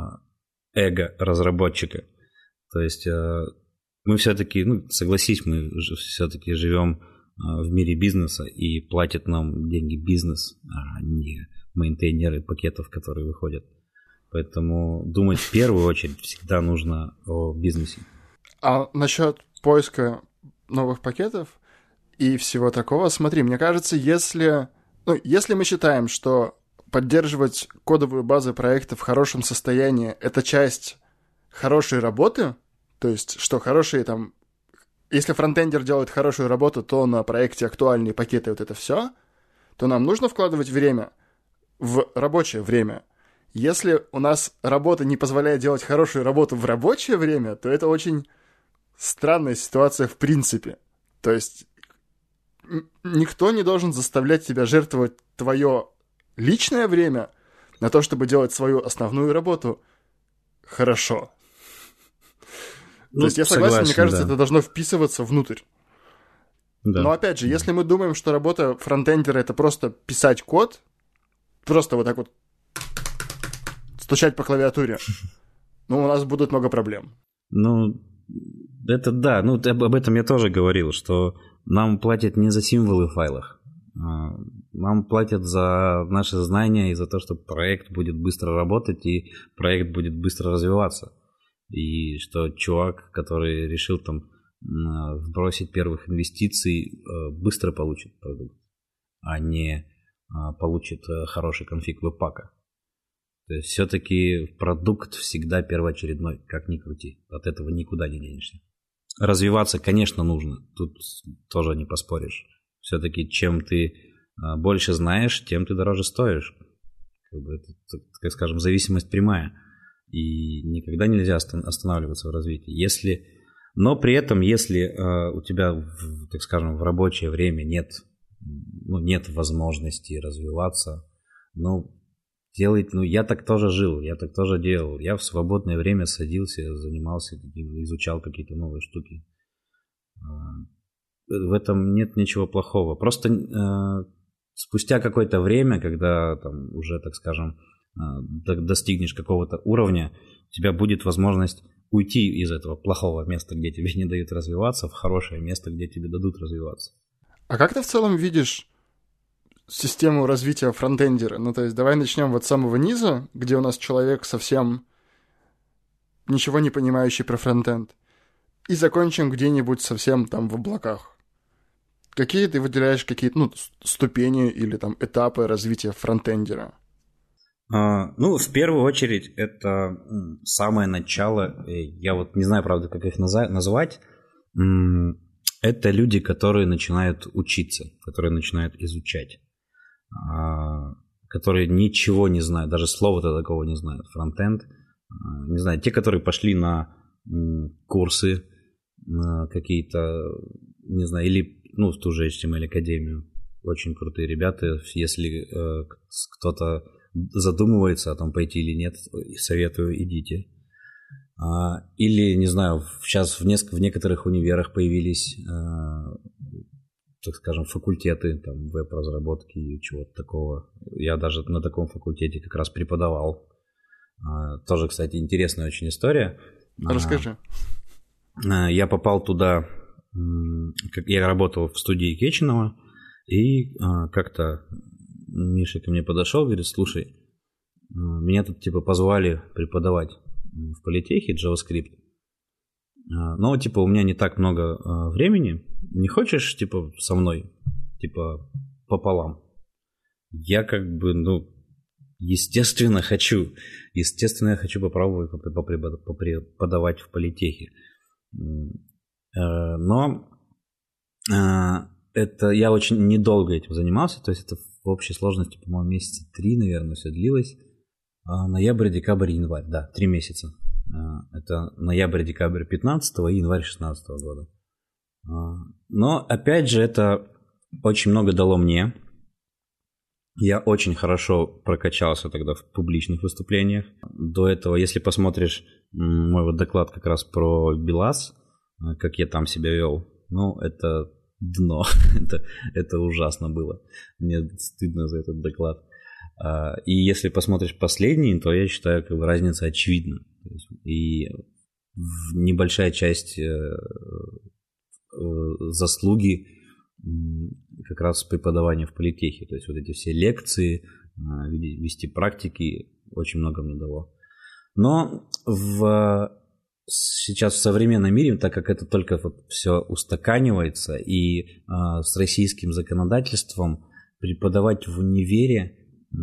эго разработчика. То есть э, мы все-таки, ну, согласись, мы все-таки живем в мире бизнеса, и платит нам деньги бизнес, а не мейнтейнеры пакетов, которые выходят. Поэтому думать в первую очередь всегда нужно о бизнесе. А насчет поиска новых пакетов и всего такого, смотри, мне кажется, если, ну, если мы считаем, что поддерживать кодовую базу проекта в хорошем состоянии — это часть хорошей работы, то есть что хорошие там... Если фронтендер делает хорошую работу, то на проекте актуальные пакеты, вот это все, то нам нужно вкладывать время в рабочее время. Если у нас работа не позволяет делать хорошую работу в рабочее время, то это очень странная ситуация в принципе. То есть никто не должен заставлять тебя жертвовать твое личное время на то, чтобы делать свою основную работу хорошо. Ну, то есть я согласен, согласен, мне кажется, да. это должно вписываться внутрь. Да. Но опять же, если мы думаем, что работа фронтендера — это просто писать код, просто вот так вот стучать по клавиатуре, ну, у нас будут много проблем. Ну, это да, ну, об этом я тоже говорил, что нам платят не за символы в файлах, нам платят за наши знания и за то, что проект будет быстро работать и проект будет быстро развиваться. И что чувак, который решил там вбросить первых инвестиций, быстро получит продукт, а не получит хороший конфиг веб-пака. То есть все-таки продукт всегда первоочередной, как ни крути. От этого никуда не денешься. Развиваться, конечно, нужно. Тут тоже не поспоришь. Все-таки чем ты больше знаешь, тем ты дороже стоишь. Как бы это, так скажем, зависимость прямая. И никогда нельзя останавливаться в развитии. Если, но при этом, если э, у тебя, в, так скажем, в рабочее время нет, ну, нет возможности развиваться, ну, делать, ну, я так тоже жил, я так тоже делал. Я в свободное время садился, занимался, изучал какие-то новые штуки. В этом нет ничего плохого. Просто э, спустя какое-то время, когда там уже, так скажем, достигнешь какого-то уровня, у тебя будет возможность уйти из этого плохого места, где тебе не дают развиваться, в хорошее место, где тебе дадут развиваться. А как ты в целом видишь систему развития фронтендера? Ну, то есть давай начнем вот с самого низа, где у нас человек совсем ничего не понимающий про фронтенд, и закончим где-нибудь совсем там в облаках. Какие ты выделяешь какие-то, ну, ступени или там этапы развития фронтендера? Uh, ну, в первую очередь, это самое начало, я вот не знаю, правда, как их наза- назвать, это люди, которые начинают учиться, которые начинают изучать, uh, которые ничего не знают, даже слова-то такого не знают, фронтенд, uh, не знаю, те, которые пошли на um, курсы на какие-то, не знаю, или, ну, в ту же эйч ти эм эль-академию, очень крутые ребята, если uh, кто-то задумывается о том, пойти или нет, советую, идите. А, или, не знаю, сейчас в, неск- в некоторых универах появились, а, так скажем, факультеты там, веб-разработки и чего-то такого. Я даже на таком факультете как раз преподавал. А, тоже, кстати, интересная очень история. Расскажи. А, я попал туда, как я работал в студии Кеченова, и а, как-то Миша ко мне подошел, говорит: слушай, меня тут типа позвали преподавать в политехе JavaScript, но типа у меня не так много времени, не хочешь типа со мной, типа пополам? Я как бы, ну, естественно хочу, естественно я хочу попробовать попреподавать в политехе, но это я очень недолго этим занимался, то есть это в общей сложности, по-моему, месяца три, наверное, все длилось. А, ноябрь, декабрь, январь, да, три месяца. А, это ноябрь, декабрь пятнадцатого и январь шестнадцатого года. Но, опять же, это очень много дало мне. Я очень хорошо прокачался тогда в публичных выступлениях. До этого, если посмотришь мой вот доклад как раз про БелАЗ, как я там себя вел, ну, это дно. это, это ужасно было. Мне стыдно за этот доклад. И если посмотришь последний, то я считаю, как бы разница очевидна. И небольшая часть заслуги как раз преподавания в политехе. То есть вот эти все лекции, вести практики очень много мне дало. Но в, сейчас в современном мире, так как это только вот все устаканивается, и а, с российским законодательством преподавать в универе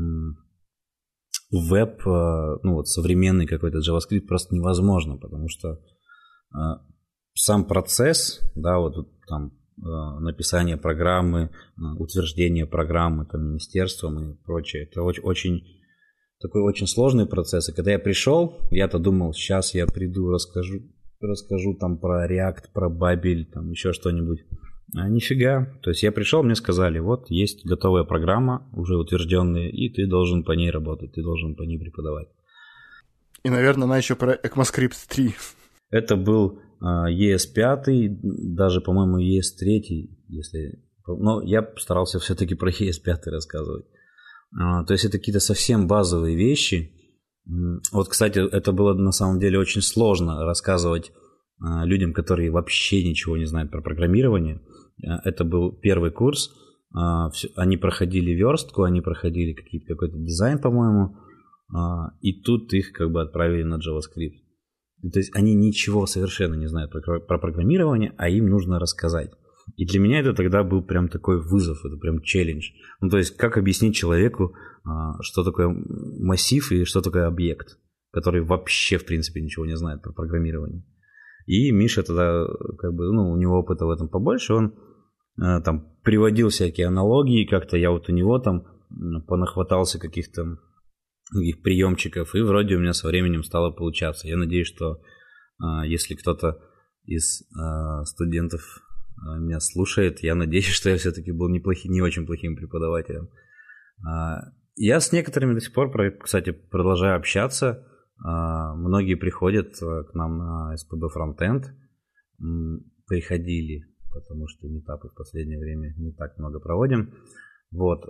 веб, ну вот современный какой-то JavaScript просто невозможно, потому что а, сам процесс, да, вот там а, написание программы, а, утверждение программы там министерством и прочее, это очень, очень такой очень сложный процесс. И когда я пришел, я-то думал, сейчас я приду, расскажу, расскажу там про React, про Babel, там еще что-нибудь. А нифига. То есть я пришел, мне сказали, вот есть готовая программа, уже утвержденная, и ты должен по ней работать, ты должен по ней преподавать. И, наверное, она еще про ECMAScript три. Это был uh, и эс пять, даже, по-моему, и эс три, если... Но я старался все-таки про и эс пять рассказывать. Uh, то есть это какие-то совсем базовые вещи. Вот, кстати, это было на самом деле очень сложно рассказывать uh, людям, которые вообще ничего не знают про программирование. Это был первый курс, они проходили верстку, они проходили какой-то дизайн, по-моему, и тут их как бы отправили на JavaScript. То есть они ничего совершенно не знают про, про программирование, а им нужно рассказать. И для меня это тогда был прям такой вызов, это прям челлендж. Ну, то есть как объяснить человеку, что такое массив и что такое объект, который вообще, в принципе, ничего не знает про программирование. И Миша тогда, как бы, ну, у него опыта в этом побольше, он там приводил всякие аналогии, как-то я вот у него там понахватался каких-то каких приемчиков, и вроде у меня со временем стало получаться. Я надеюсь, что если кто-то из студентов меня слушает, я надеюсь, что я все-таки был неплохим, не очень плохим преподавателем. Я с некоторыми до сих пор, кстати, продолжаю общаться. Многие приходят к нам на эс пи би Frontend, приходили, потому что митапы в последнее время не так много проводим. Вот.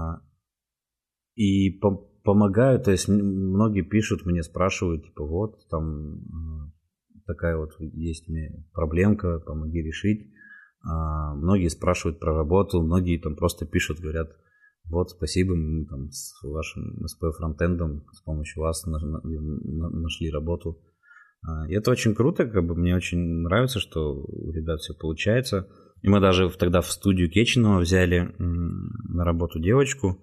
И помогаю, то есть многие пишут мне, спрашивают, типа, вот, там такая вот есть мне проблемка, помоги решить. Многие спрашивают про работу, многие там просто пишут, говорят, вот, спасибо, мы там с вашим эс пи би фронтендом с помощью вас нашли работу. И это очень круто, как бы мне очень нравится, что у ребят все получается. И мы даже тогда в студию Кеченова взяли на работу девочку.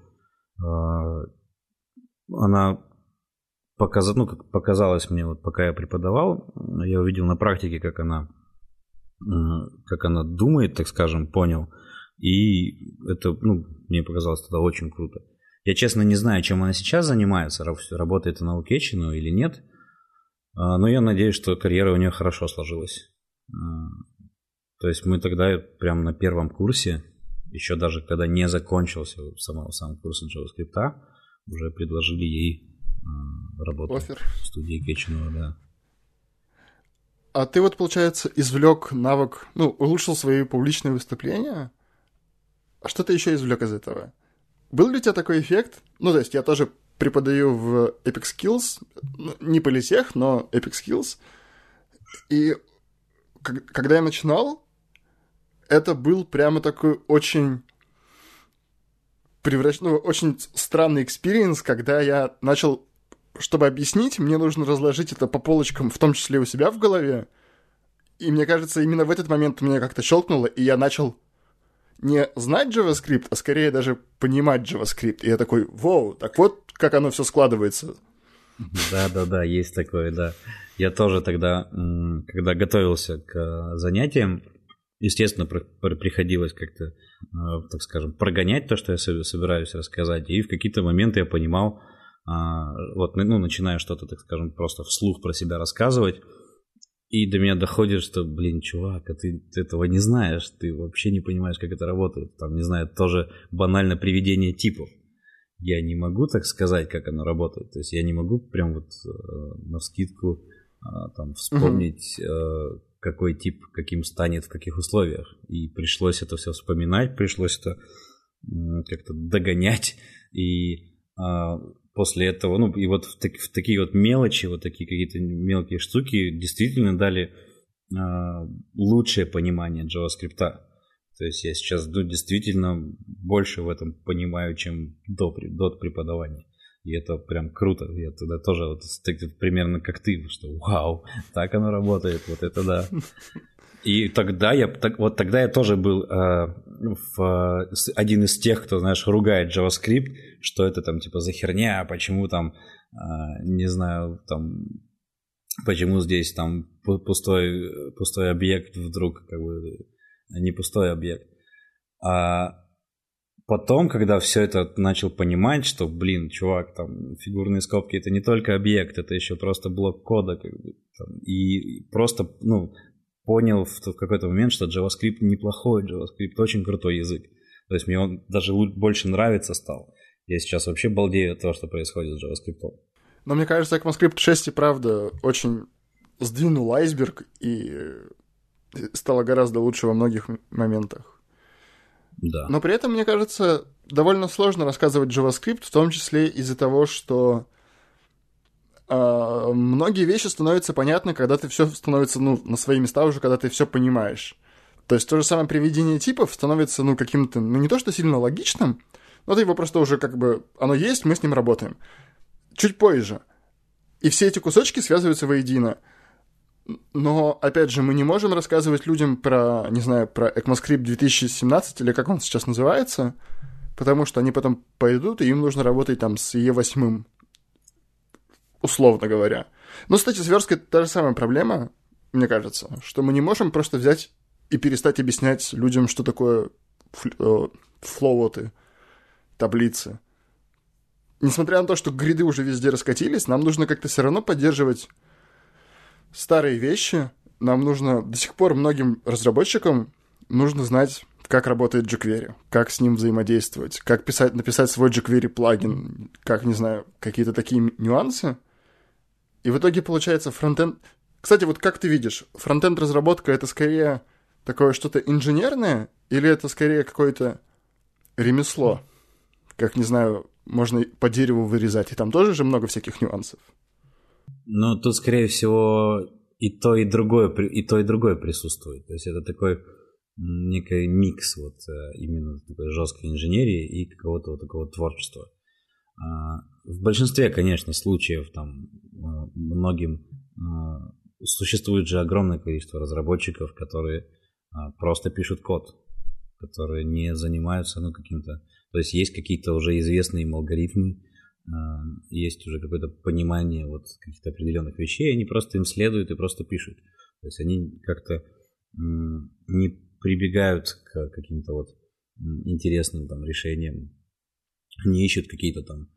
Она показ... ну, как показалось мне, вот пока я преподавал, я увидел на практике, как она, как она думает, так скажем, понял. И это, ну, мне показалось тогда очень круто. Я, честно, не знаю, чем она сейчас занимается, работает она у Кеченова или нет. Но я надеюсь, что карьера у нее хорошо сложилась. То есть мы тогда прям на первом курсе, еще даже когда не закончился сам, сам курс JavaScript, уже предложили ей работу Офер. В студии Кеченова, да. А ты вот, получается, извлек навык, ну, улучшил свои публичные выступления? А что ты еще извлек из этого? Был ли у тебя такой эффект? Ну, то есть я тоже преподаю в Epic Skills, не политех, но Epic Skills. И когда я начинал, это был прямо такой очень превращ... ну, очень странный экспириенс, когда я начал, чтобы объяснить, мне нужно разложить это по полочкам, в том числе у себя в голове. И мне кажется, именно в этот момент меня как-то щелкнуло, и я начал не знать JavaScript, а скорее даже понимать JavaScript. И я такой, вау, так вот как оно все складывается. Да-да-да, есть такое, да. Я тоже тогда, когда готовился к занятиям, естественно, приходилось как-то, так скажем, прогонять то, что я собираюсь рассказать. И в какие-то моменты я понимал, вот, ну, начинаю что-то, так скажем, просто вслух про себя рассказывать, И до меня доходит, что, блин, чувак, а ты, ты этого не знаешь, ты вообще не понимаешь, как это работает. Там, не знаю, тоже банально приведение типов. Я не могу так сказать, как оно работает. То есть я не могу прям вот э, навскидку э, там вспомнить, э, какой тип каким станет в каких условиях. И пришлось это все вспоминать, пришлось это э, как-то догонять. И э, после этого, ну, и вот в, так, в такие вот мелочи, вот такие какие-то мелкие штуки действительно дали э, лучшее понимание JavaScript. То есть я сейчас, ну, действительно больше в этом понимаю, чем до, до преподавания. И это прям круто. Я тогда тоже вот, примерно как ты, что вау, так оно работает, вот это да. И тогда я, так, вот тогда я тоже был э, в, один из тех, кто, знаешь, ругает JavaScript, что это там типа за херня, почему там, э, не знаю, там, почему здесь там пустой, пустой объект вдруг, как бы, не пустой объект. А потом, когда все это начал понимать, что, блин, чувак, там фигурные скобки это не только объект, это еще просто блок кода, как бы, там, и просто, ну, понял в, в какой-то момент, что JavaScript неплохой, JavaScript очень крутой язык. То есть мне он даже больше нравится стал. Я сейчас вообще балдею от того, что происходит с JavaScript. Но мне кажется, ECMAScript шесть и правда очень сдвинул айсберг и стало гораздо лучше во многих моментах. Да. Но при этом, мне кажется, довольно сложно рассказывать JavaScript, в том числе из-за того, что э, многие вещи становятся понятны, когда ты все становится, ну, на свои места уже, когда ты все понимаешь. То есть то же самое приведение типов становится, ну, каким-то, ну, не то что сильно логичным, но ты его просто уже как бы, оно есть, мы с ним работаем. Чуть позже. И все эти кусочки связываются воедино. Но, опять же, мы не можем рассказывать людям про, не знаю, про ECMAScript две тысячи семнадцать, или как он сейчас называется, потому что они потом пойдут, и им нужно работать там с и восемь, условно говоря. Но, кстати, с версткой та же самая проблема, мне кажется, что мы не можем просто взять и перестать объяснять людям, что такое флоуты, таблицы. Несмотря на то, что гриды уже везде раскатились, нам нужно как-то все равно поддерживать старые вещи. Нам нужно, до сих пор многим разработчикам нужно знать, как работает jQuery, как с ним взаимодействовать, как писать, написать свой jQuery плагин, как, не знаю, какие-то такие нюансы. И в итоге получается фронтенд... Кстати, вот как ты видишь, фронтенд-разработка — это скорее такое что-то инженерное, или это скорее какое-то ремесло? Как, не знаю, можно по дереву вырезать, и там тоже же много всяких нюансов. Ну, тут, скорее всего, и то, и другое, и то, и другое присутствует. То есть это такой некий микс вот именно такой жесткой инженерии и какого-то вот такого творчества. В большинстве, конечно, случаев там многим существует же огромное количество разработчиков, которые просто пишут код, которые не занимаются, ну, каким-то... То есть есть какие-то уже известные им алгоритмы, есть уже какое-то понимание вот каких-то определенных вещей, они просто им следуют и просто пишут. То есть они как-то не прибегают к каким-то вот интересным там решениям, не ищут какие-то там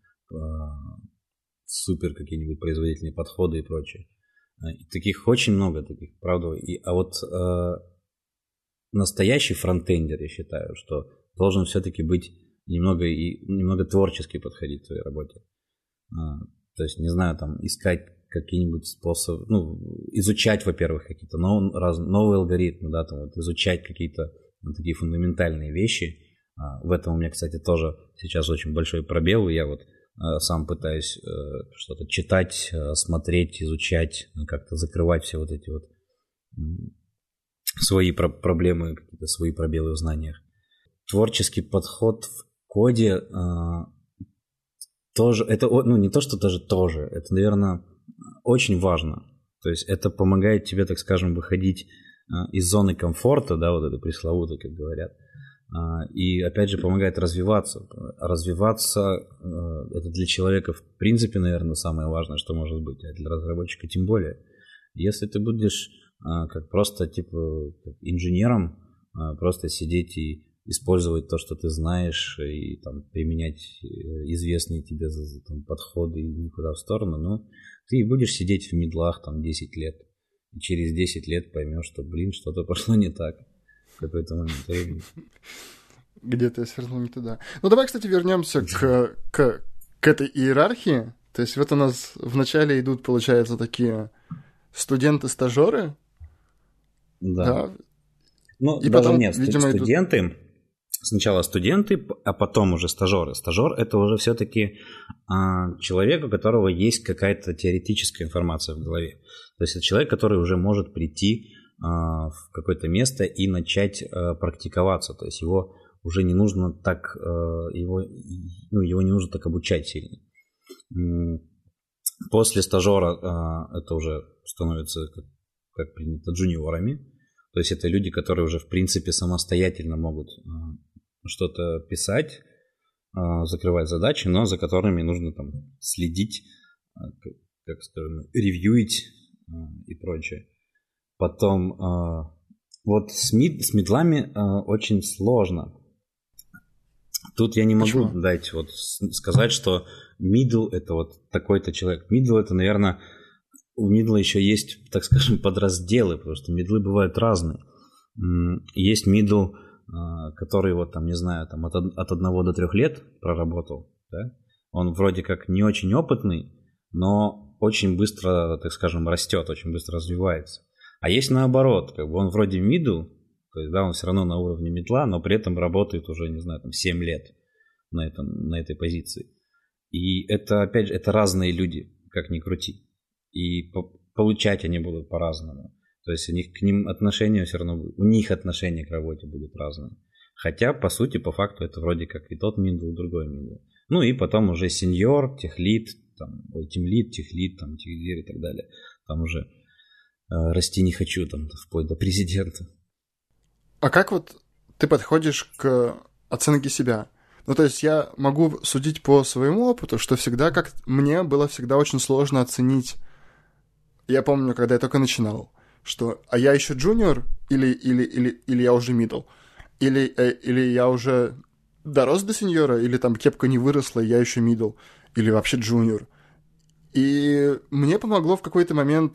супер какие-нибудь производительные подходы и прочее. И таких очень много, таких, правда. И, а вот э, настоящий фронтендер, я считаю, что должен все-таки быть немного, и, немного творчески подходить к своей работе. А, то есть, не знаю, там, искать какие-нибудь способы, ну, изучать, во-первых, какие-то нов, раз, новые алгоритмы, да, там, вот, изучать какие-то вот, такие фундаментальные вещи. А, в этом у меня, кстати, тоже сейчас очень большой пробел, и я вот сам пытаюсь э, что-то читать, э, смотреть, изучать, как-то закрывать все вот эти вот э, свои про- проблемы, какие-то свои пробелы в знаниях. Творческий подход в коде э, тоже, это, ну, не то, что даже тоже, это, наверное, очень важно. То есть это помогает тебе, так скажем, выходить э, из зоны комфорта, да, вот это пресловутое, как говорят. И, опять же, помогает развиваться. Развиваться – это для человека, в принципе, наверное, самое важное, что может быть, а для разработчика тем более. Если ты будешь как просто, типа, как инженером, просто сидеть и использовать то, что ты знаешь, и там, применять известные тебе там, подходы и никуда в сторону, ну, ты будешь сидеть в мидлах там десять лет. и через десять лет поймешь, что, блин, что-то пошло не так в какой-то момент времени. Где-то я свернул не туда. Ну, давай, кстати, вернемся к, к, к этой иерархии. То есть вот у нас вначале идут, получается, такие студенты-стажеры. Да. да. Ну, и даже потом, нет, видимо, студенты... Идут... Сначала студенты, а потом уже стажеры. Стажер – это уже все-таки а, человек, у которого есть какая-то теоретическая информация в голове. То есть это человек, который уже может прийти а, в какое-то место и начать а, практиковаться. То есть его уже не нужно так, а, его, ну, его не нужно так обучать сильно. После стажера а, это уже становится, как, как принято, джуниорами. То есть это люди, которые уже в принципе самостоятельно могут а, что-то писать, закрывать задачи, но за которыми нужно там следить, как скажем, ревьюить и прочее. Потом вот с, мид, с мидлами очень сложно. Тут я не могу Почему? дать вот сказать, что мидл это вот такой-то человек. Мидл это, наверное, у мидла еще есть, так скажем, подразделы, потому что мидлы бывают разные. Есть мидл, который вот там, не знаю, там от, от одного до трех лет проработал, да? Он вроде как не очень опытный, но очень быстро, так скажем, растет, очень быстро развивается. А есть наоборот, как бы он вроде middle, то есть, да, он все равно на уровне мидла, но при этом работает уже, не знаю, там семь лет на, этом, на этой позиции. И это, опять же, это разные люди, как ни крути. И по- получать они будут по-разному. То есть у них к ним отношение все равно, у них отношение к работе будет разное. Хотя, по сути, по факту, это вроде как и тот middle, и другой middle. Ну и потом уже сеньор, техлид, там, ой, тимлид, техлид, там, техдир и так далее. Там уже э, расти не хочу, там, вплоть до президента. А как вот ты подходишь к оценке себя? Ну, то есть я могу судить по своему опыту, что всегда, как мне было всегда очень сложно оценить. Я помню, когда я только начинал, что а я еще джуниор или, или, или, или я уже мидл, или, э, или я уже дорос до сеньора, или там кепка не выросла, я еще мидл, или вообще джуниор. И мне помогло в какой-то момент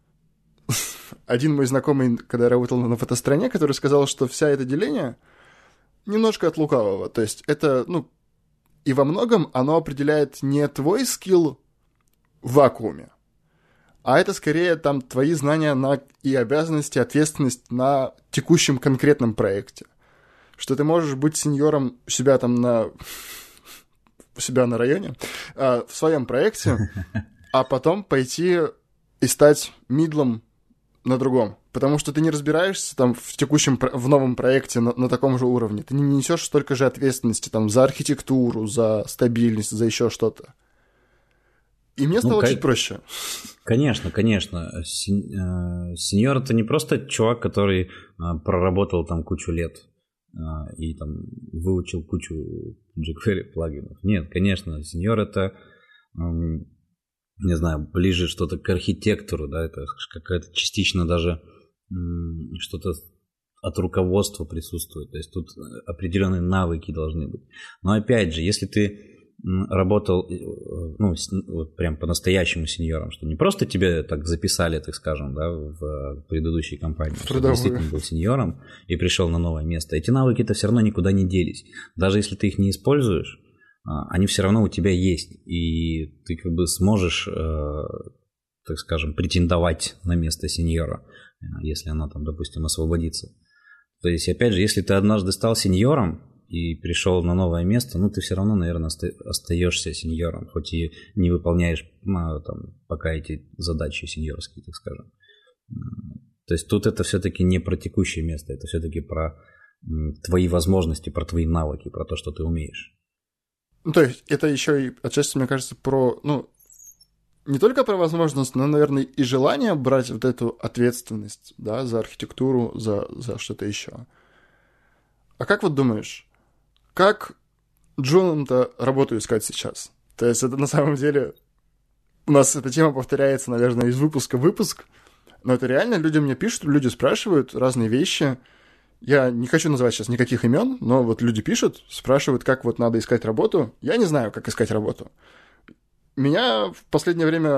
один мой знакомый, когда я работал на фотостране, который сказал, что вся это деление немножко от лукавого. То есть это, ну, и во многом оно определяет не твой скилл в вакууме, а это скорее там твои знания на и обязанности, ответственность на текущем конкретном проекте. Что ты можешь быть сеньором у себя там на... у себя на районе, а, в своем проекте, а потом пойти и стать мидлом на другом. Потому что ты не разбираешься там в текущем, в новом проекте на, на таком же уровне. Ты не несешь столько же ответственности там за архитектуру, за стабильность, за еще что-то. И мне стало ну, чуть проще. Конечно, конечно. Сеньор — это не просто чувак, который проработал там кучу лет и там выучил кучу jQuery плагинов. Нет, конечно, сеньор — это, не знаю, ближе что-то к архитектору, да, это какая-то частично даже что-то от руководства присутствует. То есть тут определенные навыки должны быть. Но опять же, если ты работал, ну, вот прям по-настоящему сеньором, что не просто тебе так записали, так скажем, да, в предыдущей компании, что ты действительно был сеньором и пришел на новое место. Эти навыки-то все равно никуда не делись. Даже если ты их не используешь, они все равно у тебя есть. И ты как бы сможешь, так скажем, претендовать на место сеньора, если оно там, допустим, освободится. То есть, опять же, если ты однажды стал сеньором и пришел на новое место, ну, ты все равно, наверное, остаешься сеньором, хоть и не выполняешь там, пока эти задачи сеньорские, так скажем. То есть тут это все-таки не про текущее место, это все-таки про твои возможности, про твои навыки, про то, что ты умеешь. Ну, то есть это еще и отчасти, мне кажется, про, ну, не только про возможность, но, наверное, и желание брать вот эту ответственность, да, за архитектуру, за, за что-то еще. А как вот думаешь, как джунам-то работу искать сейчас? То есть это на самом деле... У нас эта тема повторяется, наверное, из выпуска в выпуск, но это реально люди мне пишут, люди спрашивают разные вещи. Я не хочу называть сейчас никаких имен, но вот люди пишут, спрашивают, как вот надо искать работу. Я не знаю, как искать работу. Меня в последнее время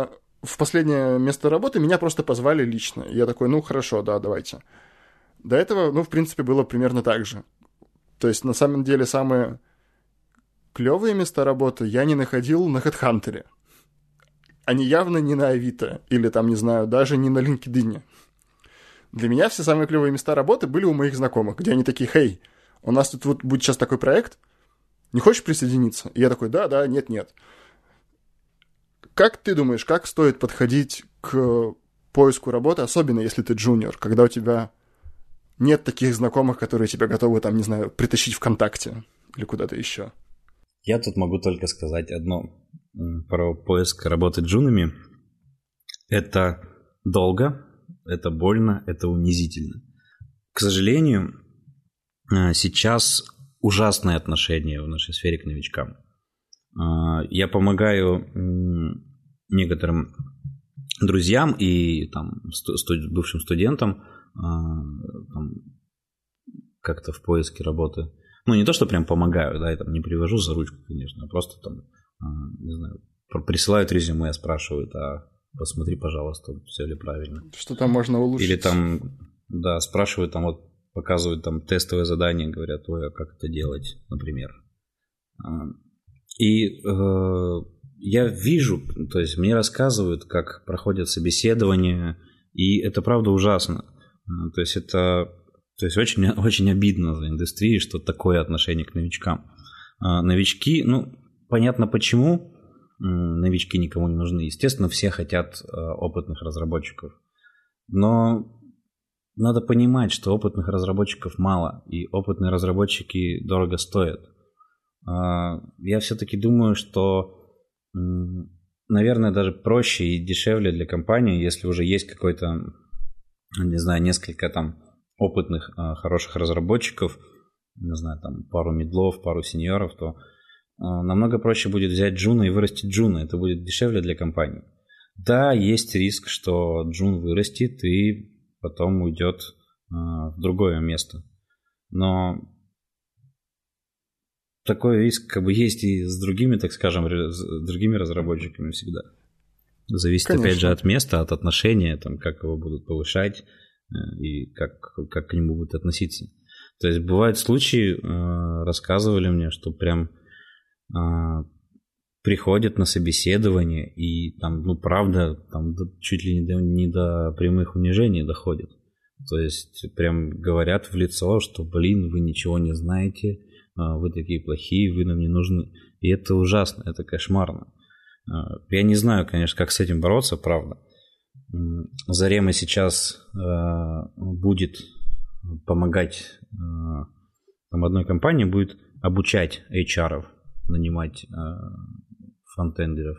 в последнее место работы меня просто позвали лично. И я такой, ну, хорошо, да, давайте. До этого, ну, в принципе, было примерно так же. То есть, на самом деле, самые клевые места работы я не находил на HeadHunter. Они явно не на Авито. Или там, не знаю, даже не на LinkedIn. Для меня все самые клевые места работы были у моих знакомых, где они такие, хей, у нас тут вот будет сейчас такой проект, не хочешь присоединиться? И я такой, да, да, нет, нет. Как ты думаешь, как стоит подходить к поиску работы, особенно если ты джуниор, когда у тебя нет таких знакомых, которые тебя готовы, там, не знаю, притащить ВКонтакте или куда-то еще? Я тут могу только сказать одно про поиск работы джунами. Это долго, это больно, это унизительно. К сожалению, сейчас ужасное отношение в нашей сфере к новичкам. Я помогаю некоторым друзьям и там, студ- бывшим студентам там, как-то в поиске работы. Ну, не то, что прям помогаю, да, я там не привожу за ручку, конечно, а просто там, не знаю, присылают резюме, спрашивают, а посмотри, пожалуйста, все ли правильно. Что там можно улучшить. Или там, да, спрашивают, там вот показывают там тестовые задания, говорят, ой, а как это делать, например. И э, я вижу, то есть мне рассказывают, как проходят собеседования, и это правда ужасно. То есть это, то есть очень, очень обидно за индустрию, что такое отношение к новичкам. Новички, ну, понятно почему новички никому не нужны. Естественно, все хотят опытных разработчиков. Но надо понимать, что опытных разработчиков мало, и опытные разработчики дорого стоят. Я все-таки думаю, что, наверное, даже проще и дешевле для компании, если уже есть какой-то, не знаю, несколько там опытных, хороших разработчиков, не знаю, там пару мидлов, пару сеньоров, то намного проще будет взять джуна и вырастить джуна. Это будет дешевле для компании. Да, есть риск, что джун вырастет и потом уйдет в другое место. Но такой риск как бы есть и с другими, так скажем, с другими разработчиками всегда. Зависит, Конечно. Опять же, от места, от отношения, там, как его будут повышать и как, как к нему будут относиться. То есть бывают случаи, рассказывали мне, что прям приходят на собеседование и там, ну, правда, там чуть ли не до, не до прямых унижений доходит. То есть прям говорят в лицо, что, блин, вы ничего не знаете, вы такие плохие, вы нам не нужны. И это ужасно, это кошмарно. Я не знаю, конечно, как с этим бороться, правда. Зарема сейчас будет помогать, там одной компании будет обучать эйч ар-ов, нанимать фронтендеров.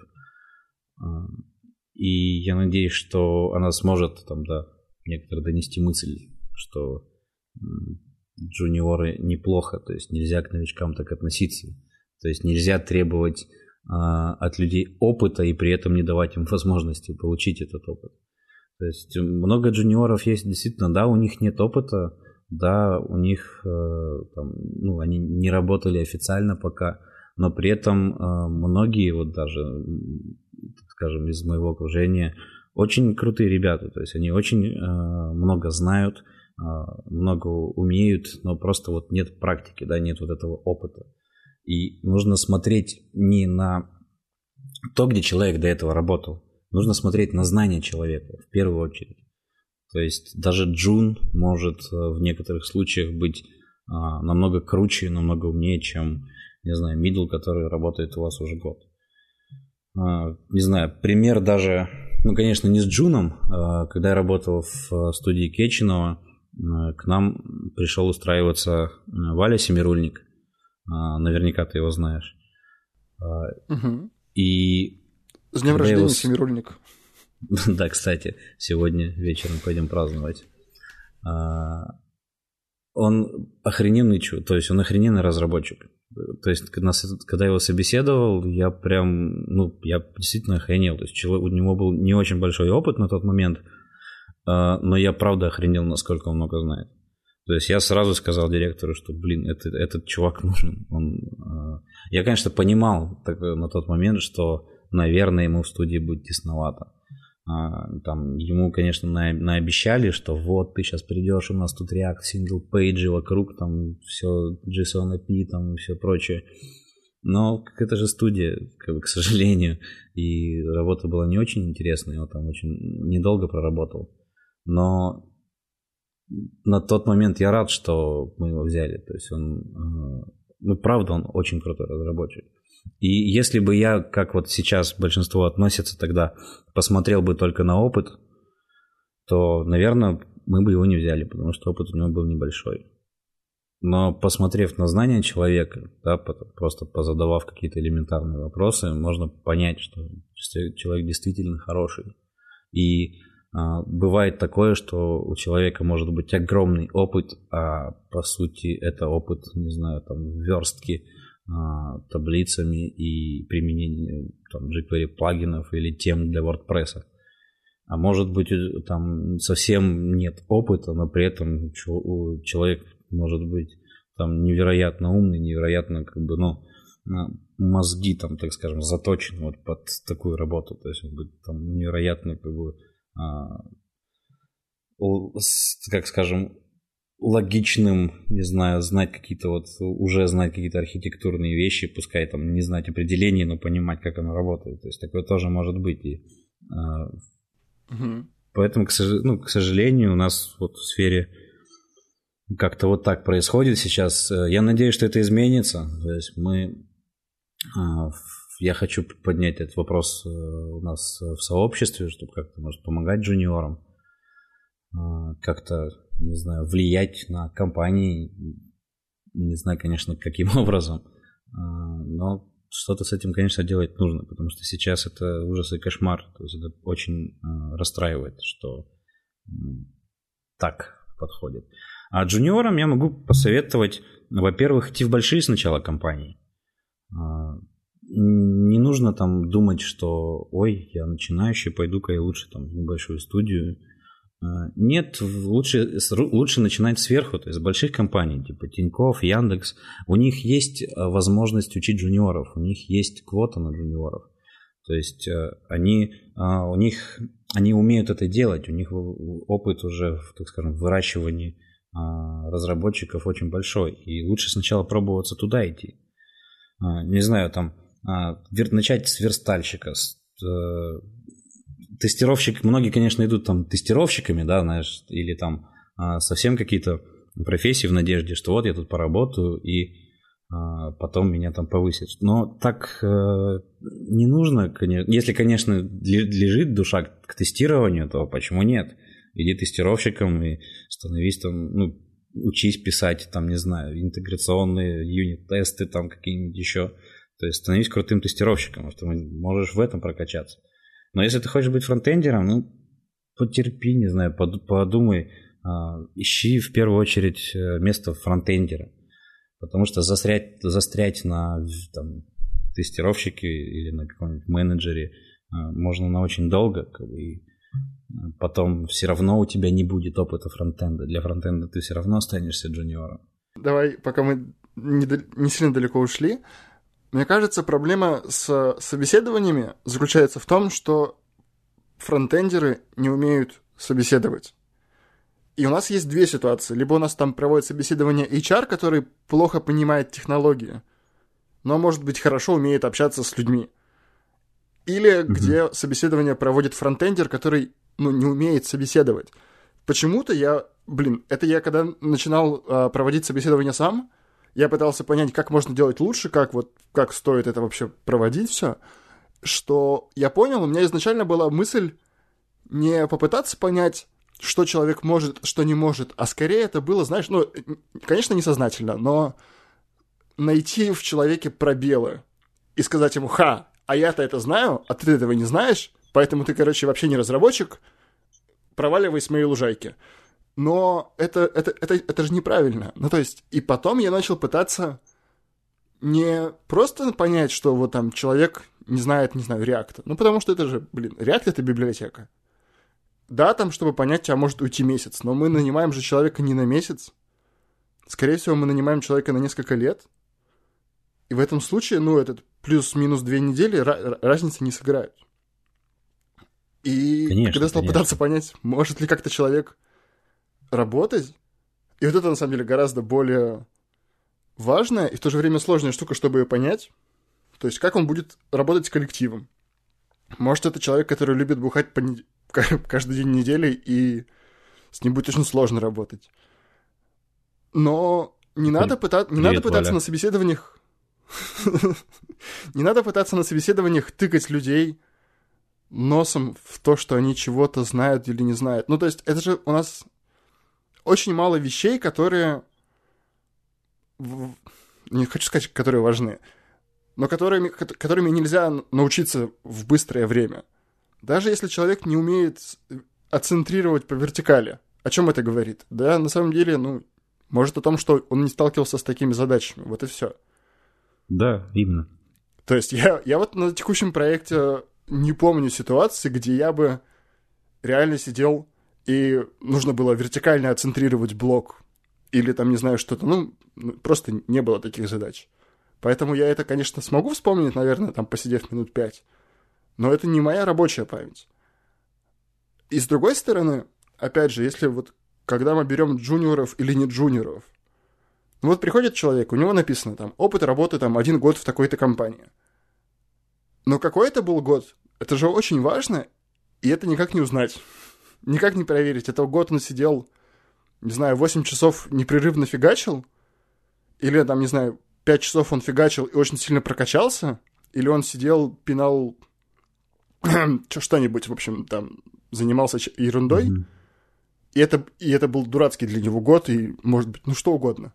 И я надеюсь, что она сможет там, да, некоторые донести мысль, что джуниоры неплохо, то есть нельзя к новичкам так относиться. То есть нельзя требовать а, от людей опыта и при этом не давать им возможности получить этот опыт. То есть много джуниоров есть действительно, да, у них нет опыта, да, у них э, там, ну, они не работали официально пока, но при этом э, многие, вот даже, так скажем, из моего окружения, очень крутые ребята, то есть они очень э, много знают, э, много умеют, но просто вот нет практики, да, нет вот этого опыта. И нужно смотреть не на то, где человек до этого работал, нужно смотреть на знания человека в первую очередь. То есть даже джун может в некоторых случаях быть э, намного круче, намного умнее, чем, не знаю, мидл, который работает у вас уже год. Э, не знаю, пример даже... Ну, конечно, не с джуном. Когда я работал в студии Кетченова, к нам пришел устраиваться Валя Семирульник. Наверняка ты его знаешь. Угу. И... С днем рождения, его... Семирульник. Да, кстати, сегодня вечером пойдем праздновать. Он охрененный, то есть он охрененный разработчик. То есть, когда я его собеседовал, я прям, ну, я действительно охренел. То есть, человек, у него был не очень большой опыт на тот момент, но я правда охренел, насколько он много знает. То есть, я сразу сказал директору, что, блин, это, этот чувак нужен. Он, я, конечно, понимал так, на тот момент, что, наверное, ему в студии будет тесновато. Там ему, конечно, на, наобещали, что вот ты сейчас придешь, у нас тут React, single-page, вокруг там все JSON эй пи ай там и все прочее. Но это же студия, как бы, к сожалению, и работа была не очень интересная, он там очень недолго проработал. Но на тот момент я рад, что мы его взяли. То есть он, ну, правда, он очень крутой разработчик. И если бы я, как вот сейчас большинство относится тогда, посмотрел бы только на опыт, то, наверное, мы бы его не взяли, потому что опыт у него был небольшой. Но посмотрев на знания человека, да, просто позадавав какие-то элементарные вопросы, можно понять, что человек действительно хороший. И а, бывает такое, что у человека может быть огромный опыт, а по сути это опыт, не знаю, там, верстки а, таблицами и применения там jQuery плагинов или тем для WordPress. А может быть, там совсем нет опыта, но при этом человек может быть там невероятно умный, невероятно, как бы, ну, мозги там, так скажем, заточены вот под такую работу. То есть он будет там невероятно, как бы, а, как скажем, логичным, не знаю, знать какие-то вот, уже знать какие-то архитектурные вещи, пускай там не знать определений, но понимать, как оно работает. То есть такое тоже может быть. И, а, угу. Поэтому, к, ну, к сожалению, у нас вот в сфере как-то вот так происходит сейчас. Я надеюсь, что это изменится. То есть мы... Я хочу поднять этот вопрос у нас в сообществе, чтобы как-то, может, помогать джуниорам, как-то, не знаю, влиять на компании. Не знаю, конечно, каким образом, но что-то с этим, конечно, делать нужно, потому что сейчас это ужас и кошмар. То есть это очень расстраивает, что так подходит. А джуниорам я могу посоветовать, во-первых, идти в большие сначала компании. Не нужно там думать, что ой, я начинающий, пойду-ка я лучше там в небольшую студию. Нет, лучше, лучше начинать сверху, то есть с больших компаний, типа Тинькофф, Яндекс. У них есть возможность учить джуниоров, у них есть квота на джуниоров. То есть они, у них, они умеют это делать, у них опыт уже, так скажем, в выращивании разработчиков очень большой. И лучше сначала пробоваться туда идти. Не знаю, там начать с верстальщика, с тестировщик, многие, конечно, идут там тестировщиками, да, знаешь, или там а, совсем какие-то профессии в надежде, что вот я тут поработаю и а, потом меня там повысят. Но так а, не нужно, конечно. Если, конечно, лежит душа к тестированию, то почему нет? Иди тестировщиком и становись там, ну, учись писать, там, не знаю, интеграционные юнит-тесты, там какие-нибудь еще. То есть становись крутым тестировщиком, что можешь в этом прокачаться. Но если ты хочешь быть фронтендером, ну, потерпи, не знаю, подумай, ищи в первую очередь место фронтендера. Потому что застрять, застрять на там, тестировщике или на каком-нибудь менеджере можно на очень долго, и потом все равно у тебя не будет опыта фронтенда. Для фронтенда ты все равно останешься джуниором. Давай, пока мы не, не сильно далеко ушли, мне кажется, проблема с собеседованиями заключается в том, что фронтендеры не умеют собеседовать. И у нас есть две ситуации. Либо у нас там проводит собеседование эйч ар, который плохо понимает технологии, но, может быть, хорошо умеет общаться с людьми. Или mm-hmm. где собеседование проводит фронтендер, который, ну, не умеет собеседовать. Почему-то я, блин, это я когда начинал а, проводить собеседование сам, я пытался понять, как можно делать лучше, как вот как стоит это вообще проводить все, что я понял, у меня изначально была мысль не попытаться понять, что человек может, что не может, а скорее это было, знаешь, ну, конечно, несознательно, но найти в человеке пробелы и сказать ему: ха, а я-то это знаю, а ты этого не знаешь, поэтому ты, короче, вообще не разработчик, проваливай с моей лужайки. Но это, это, это, это же неправильно. Ну, то есть, и потом я начал пытаться не просто понять, что вот там человек не знает, не знаю, React. Ну, потому что это же, блин, React — это библиотека. Да, там, чтобы понять, тебя может уйти месяц, но мы нанимаем же человека не на месяц. Скорее всего, мы нанимаем человека на несколько лет. И в этом случае, ну, этот плюс-минус две недели разницы не сыграют. И конечно, когда стал конечно. пытаться понять, может ли как-то человек работать, и вот это, на самом деле, гораздо более важная и в то же время сложная штука, чтобы ее понять, то есть как он будет работать с коллективом. Может, это человек, который любит бухать по не... каждый день недели, и с ним будет очень сложно работать. Но не Привет, надо, пыта... не привет, надо пытаться Валя. на собеседованиях... Не надо пытаться на собеседованиях тыкать людей носом в то, что они чего-то знают или не знают. Ну, то есть это же у нас очень мало вещей, которые... Не хочу сказать, которые важны, но которыми, которыми нельзя научиться в быстрое время. Даже если человек не умеет отцентрировать по вертикали. О чем это говорит? Да, на самом деле, ну, может о том, что он не сталкивался с такими задачами. Вот и все. Да, именно. То есть я, я вот на текущем проекте не помню ситуации, где я бы реально сидел и нужно было вертикально отцентрировать блок. Или там, не знаю, что-то. Ну, просто не было таких задач. Поэтому я это, конечно, смогу вспомнить, наверное, там, посидев минут пять. Но это не моя рабочая память. И с другой стороны, опять же, если вот, когда мы берем джуниоров или не джуниоров, ну вот приходит человек, у него написано там, опыт работы там один год в такой-то компании. Но какой это был год? Это же очень важно, и это никак не узнать. Никак не проверить. Это год он сидел, не знаю, восемь часов непрерывно фигачил, или там, не знаю, пять часов он фигачил и очень сильно прокачался, или он сидел, пинал что-нибудь, в общем, там, занимался ерундой, mm-hmm. и, это, и это был дурацкий для него год, и, может быть, ну что угодно.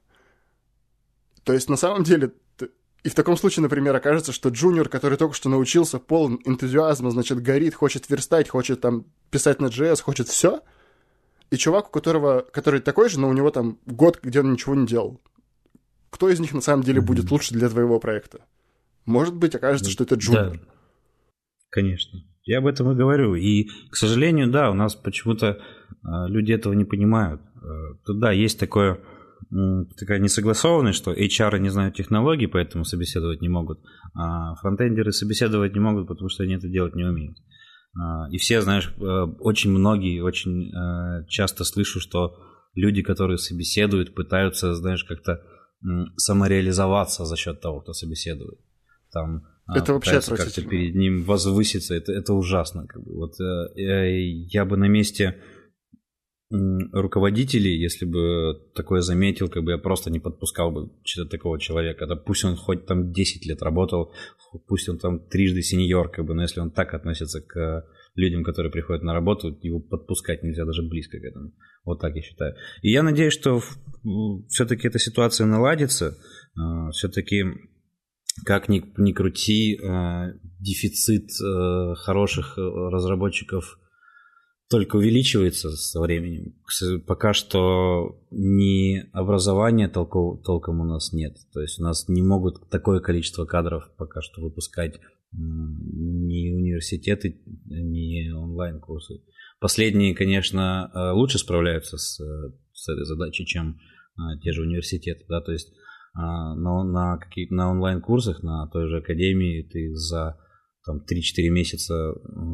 То есть, на самом деле, и в таком случае, например, окажется, что джуниор, который только что научился, полон энтузиазма, значит, горит, хочет верстать, хочет там писать на джей эс, хочет все, и чувак, у которого, который такой же, но у него там год, где он ничего не делал. Кто из них на самом деле mm-hmm. будет лучше для твоего проекта? Может быть, окажется, что это джуниор. Да. Конечно. Я об этом и говорю. И, к сожалению, да, у нас почему-то э, люди этого не понимают. Э, тут, да, есть такое, э, такая несогласованность, что эйч ар не знают технологий, поэтому собеседовать не могут, а фронтендеры собеседовать не могут, потому что они это делать не умеют. Э, и все, знаешь, э, очень многие, очень э, часто слышу, что люди, которые собеседуют, пытаются, знаешь, как-то э, самореализоваться за счет того, кто собеседует. Там... Это вообще отвратительно. Как-то перед ним возвыситься, это, это ужасно. Как бы. Вот, э, я бы на месте э, руководителей, если бы такое заметил, как бы я просто не подпускал бы такого человека. Да пусть он хоть там десять лет работал, пусть он там трижды сеньор, как бы, но если он так относится к людям, которые приходят на работу, его подпускать нельзя даже близко к этому. Вот так я считаю. И я надеюсь, что все-таки эта ситуация наладится, э, все-таки... Как ни, ни крути, э, дефицит э, хороших разработчиков только увеличивается со временем. Пока что ни образования толком, толком у нас нет. То есть у нас не могут такое количество кадров пока что выпускать э, ни университеты, ни онлайн-курсы. Последние, конечно, лучше справляются с, с этой задачей, чем э, те же университеты. Да? То есть Но на, какие, на онлайн-курсах, на той же академии ты за там, три-четыре месяца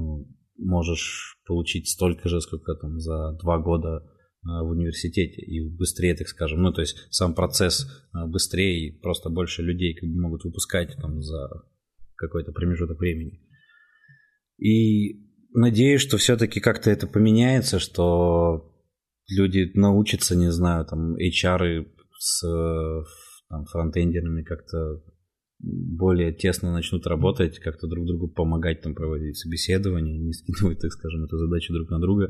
можешь получить столько же, сколько там, за два года в университете. И быстрее, так скажем. Ну, то есть сам процесс быстрее, и просто больше людей как бы, могут выпускать там, за какой-то промежуток времени. И надеюсь, что все-таки как-то это поменяется, что люди научатся, не знаю, там, эйч ар с... Там, фронтендерами как-то более тесно начнут работать, как-то друг другу помогать, там, проводить собеседования, не скидывать, так скажем, эту задачу друг на друга.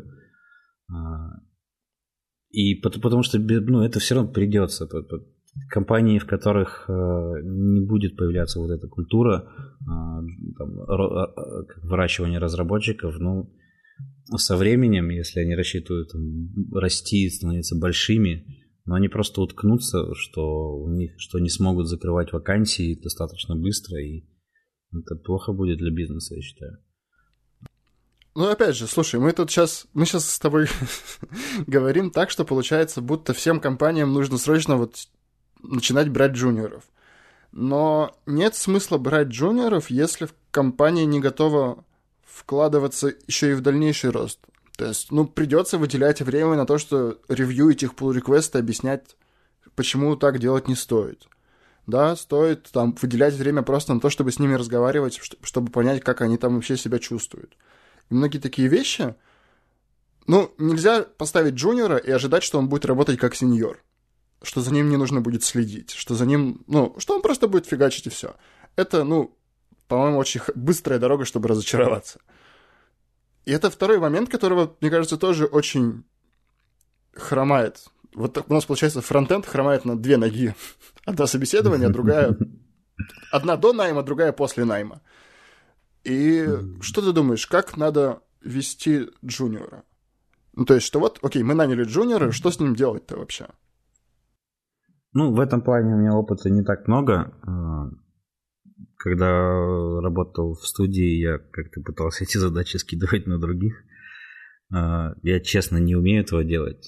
И потому что ну, это все равно придется. Компании, в которых не будет появляться вот эта культура там, выращивания разработчиков, ну, со временем, если они рассчитывают там, расти, становиться большими, но они просто уткнутся, что у них, что не смогут закрывать вакансии достаточно быстро, и это плохо будет для бизнеса, я считаю. Ну, опять же, слушай, мы тут сейчас, мы сейчас с тобой говорим так, что получается, будто всем компаниям нужно срочно вот начинать брать джуниоров. Но нет смысла брать джуниоров, если компания не готова вкладываться еще и в дальнейший рост. То есть, ну, придется выделять время на то, что ревьюить их pull-реквесты, объяснять, почему так делать не стоит. Да, стоит там выделять время просто на то, чтобы с ними разговаривать, чтобы понять, как они там вообще себя чувствуют. И многие такие вещи, ну, нельзя поставить джуниора и ожидать, что он будет работать как сеньор, что за ним не нужно будет следить, что за ним, ну, что он просто будет фигачить и все. Это, ну, по-моему, очень быстрая дорога, чтобы разочароваться. И это второй момент, которого, мне кажется, тоже очень хромает. Вот у нас, получается, фронтенд хромает на две ноги. Одна собеседование, другая... Одна до найма, другая после найма. И что ты думаешь, как надо вести джуниора? Ну, то есть, что вот, окей, мы наняли джуниора, что с ним делать-то вообще? Ну, в этом плане у меня опыта не так много. Когда работал в студии, я как-то пытался эти задачи скидывать на других. Я, честно, не умею этого делать.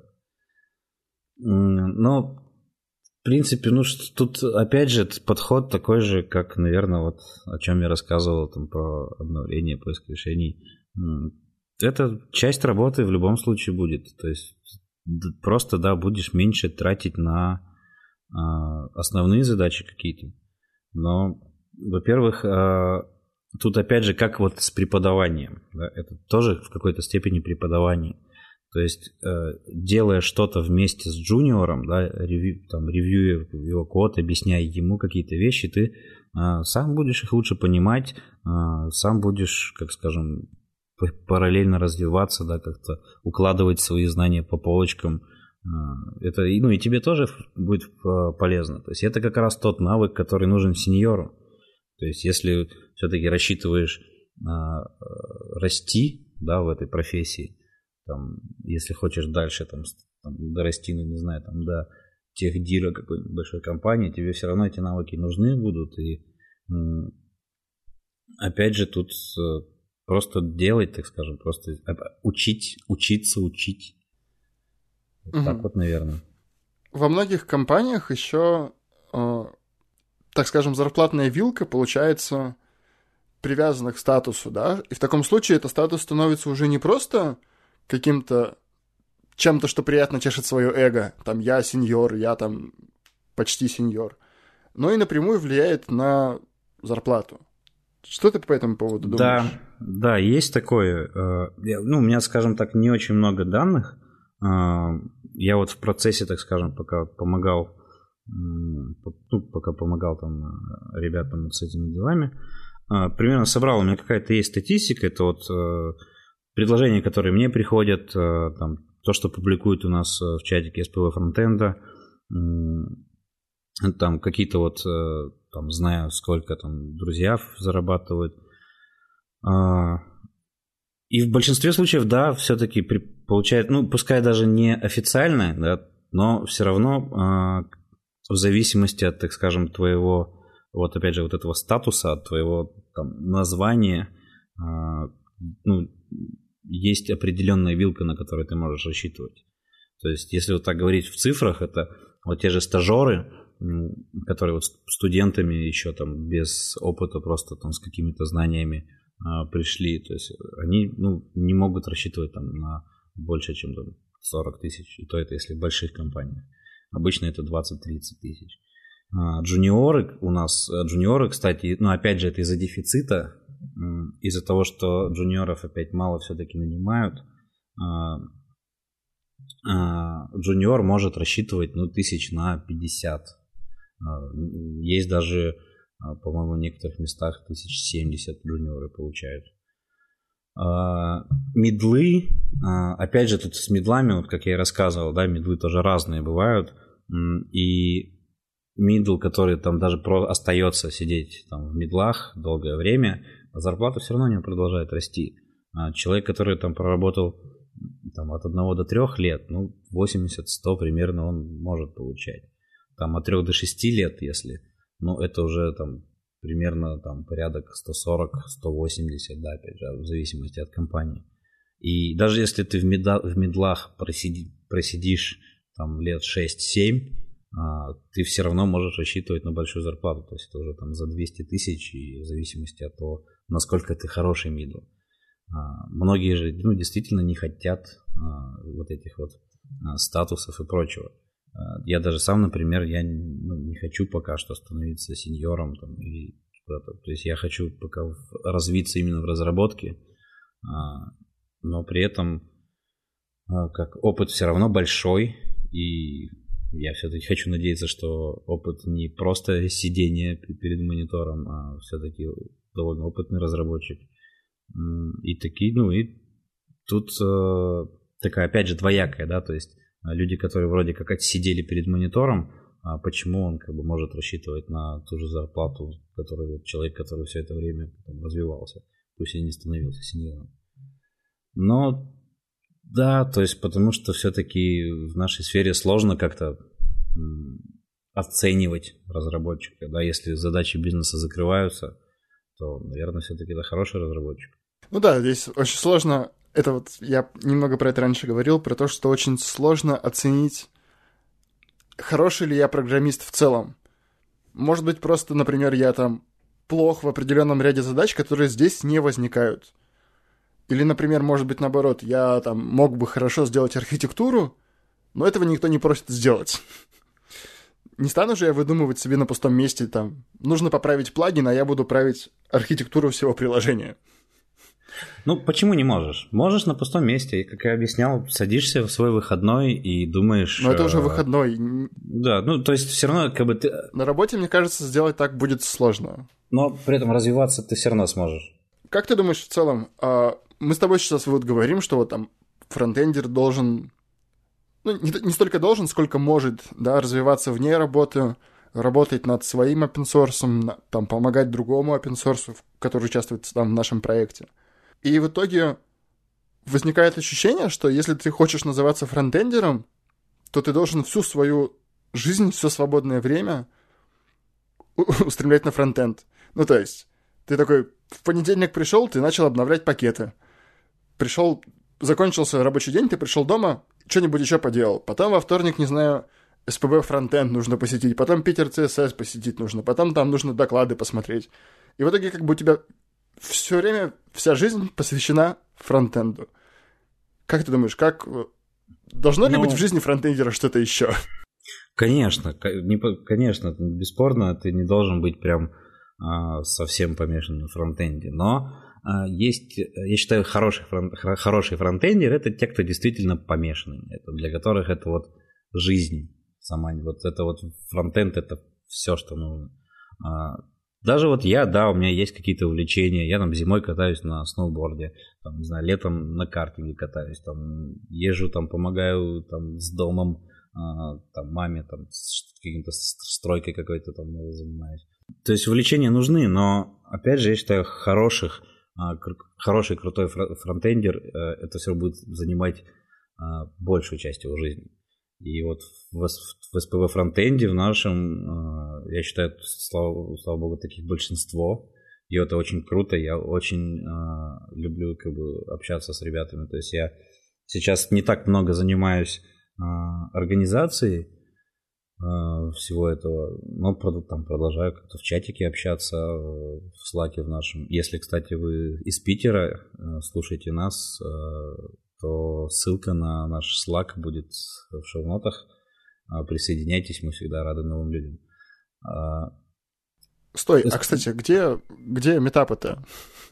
Но, в принципе, ну, тут, опять же, подход такой же, как, наверное, вот о чем я рассказывал там, про обновление, поиск решений. Это часть работы в любом случае будет. То есть просто, да, будешь меньше тратить на основные задачи какие-то. Но, во-первых, тут опять же, как вот с преподаванием. Да, это тоже в какой-то степени преподавание. То есть, делая что-то вместе с джуниором, да, ревью, там, ревьюя его код, объясняя ему какие-то вещи, ты сам будешь их лучше понимать, сам будешь, как скажем, параллельно развиваться, да, как-то укладывать свои знания по полочкам. Это, ну, и тебе тоже будет полезно. То есть это как раз тот навык, который нужен сеньору. То есть если все-таки рассчитываешь а, расти, да, в этой профессии, там, если хочешь дальше там, там, дорасти, ну, не знаю, там, до техдира какой-нибудь большой компании, тебе все равно эти навыки нужны будут. И м, опять же тут просто делать, так скажем, просто учить, учиться, учить. Угу. Так вот, наверное. Во многих компаниях еще, э, так скажем, зарплатная вилка получается привязана к статусу, да, и в таком случае этот статус становится уже не просто каким-то чем-то, что приятно чешет свое эго, там, я сеньор, я там почти сеньор, но и напрямую влияет на зарплату. Что ты по этому поводу думаешь? Да, да, есть такое. Ну, у меня, скажем так, не очень много данных. Я вот в процессе, так скажем, пока помогал, ну, пока помогал там ребятам с этими делами, примерно собрал, у меня какая-то есть статистика, это вот предложения, которые мне приходят, там, то, что публикуют у нас в чатике эс пи ви фронтенда, там какие-то вот, там, знаю, сколько там друзья зарабатывают. И в большинстве случаев, да, все-таки получает, ну, пускай даже не официально, да, но все равно в зависимости от, так скажем, твоего, вот опять же, вот этого статуса, от твоего там названия, ну, есть определенная вилка, на которую ты можешь рассчитывать. То есть, если вот так говорить в цифрах, это вот те же стажеры, которые вот студентами еще там без опыта, просто там с какими-то знаниями а, пришли, то есть они, ну, не могут рассчитывать там на больше, чем там, сорок тысяч, и то это если в больших компаниях. Обычно это двадцать-тридцать тысяч. А, джуниоры у нас, джуниоры, кстати, ну опять же это из-за дефицита, из-за того, что джуниоров опять мало все-таки нанимают, а, а, джуниор может рассчитывать, ну, тысяч на пятьдесят. Есть даже, по-моему, в некоторых местах тысяч семьдесят джуниоры получают. Мидлы, опять же, тут с мидлами, вот как я и рассказывал, да, мидлы тоже разные бывают. И мидл, который там даже про остается сидеть там в мидлах долгое время, зарплата все равно у него продолжает расти. Человек, который там проработал там, от одного до трех лет, ну, восемьдесят-сто примерно он может получать. Там от трех до шести лет, если, ну, это уже там примерно там порядок сто сорок - сто восемьдесят, да, опять же, в зависимости от компании. И даже если ты в, меда, в медлах просиди, просидишь там лет шесть-семь, а, ты все равно можешь рассчитывать на большую зарплату, то есть это уже там за двести тысяч, и в зависимости от того, насколько ты хороший middle. Многие же, ну, действительно не хотят вот этих вот статусов и прочего. Я даже сам, например, я ну, не хочу пока что становиться сеньором там, и куда-то. То есть я хочу пока развиться именно в разработке, но при этом как опыт все равно большой, и я все-таки хочу надеяться, что опыт не просто сидение перед монитором, а все-таки довольно опытный разработчик. И такие, ну и тут такая, опять же, двоякая, да, то есть люди, которые вроде как сидели перед монитором, а почему он как бы может рассчитывать на ту же зарплату, которую вот человек, который все это время там, развивался, пусть и не становился сеньором. Но да, то есть потому что все-таки в нашей сфере сложно как-то м, оценивать разработчика, да, если задачи бизнеса закрываются, то, наверное, все-таки это хороший разработчик. Ну да, здесь очень сложно. Это вот я немного про это раньше говорил, про то, что очень сложно оценить, хороший ли я программист в целом. Может быть, просто, например, я там плох в определенном ряде задач, которые здесь не возникают. Или, например, может быть, наоборот, я там мог бы хорошо сделать архитектуру, но этого никто не просит сделать. Не стану же я выдумывать себе на пустом месте, там, нужно поправить плагин, а я буду править архитектуру всего приложения. Ну, почему не можешь? Можешь на пустом месте, как я объяснял, садишься в свой выходной и думаешь... Но это уже выходной. Да, ну, то есть все равно как бы ты... На работе, мне кажется, сделать так будет сложно. Но при этом развиваться ты все равно сможешь. Как ты думаешь в целом, мы с тобой сейчас вот говорим, что вот там фронтендер должен... Ну, не, не столько должен, сколько может, да, развиваться вне работы, работать над своим open-source, там, помогать другому open-source, который участвует там в нашем проекте. И в итоге возникает ощущение, что если ты хочешь называться фронтендером, то ты должен всю свою жизнь, все свободное время устремлять на фронтенд. Ну, то есть, ты такой, в понедельник пришел, ты начал обновлять пакеты. Пришел, закончился рабочий день, ты пришел дома, что-нибудь еще поделал. Потом во вторник, не знаю, эс пи би фронтенд нужно посетить, потом Питер си эс эс посетить нужно, потом там нужно доклады посмотреть. И в итоге как бы у тебя все время, вся жизнь посвящена фронтенду. Как ты думаешь, как должно ли ну, быть в жизни фронтендера что-то еще? Конечно, конечно, бесспорно, ты не должен быть прям а, совсем помешан на фронтенде, но а, есть, я считаю, хороший, фронт, хороший фронтендер — это те, кто действительно помешан, это, для которых это вот жизнь сама, вот это вот фронтенд — это все, что нужно. А, Даже вот я, да, у меня есть какие-то увлечения. Я там зимой катаюсь на сноуборде, там, не знаю, летом на картинге катаюсь, там, езжу, там, помогаю там, с домом, а, там, маме, там, с каким-то стройкой какой-то там занимаюсь. То есть увлечения нужны, но, опять же, я считаю, хороших, а, кр- хороший, крутой фронтендер, а, это все будет занимать а, большую часть его жизни. И вот в эс пи ви фронтенде в нашем, я считаю, слава, слава богу, таких большинство. И это очень круто. Я очень э, люблю как бы общаться с ребятами. То есть я сейчас не так много занимаюсь э, организацией э, всего этого, но там продолжаю как-то в чатике общаться, в слаке в нашем. Если, кстати, вы из Питера э, слушаете нас, э, то ссылка на наш Slack будет в шоу-нотах. Присоединяйтесь, мы всегда рады новым людям. Стой, есть... а, кстати, где, где метапы-то?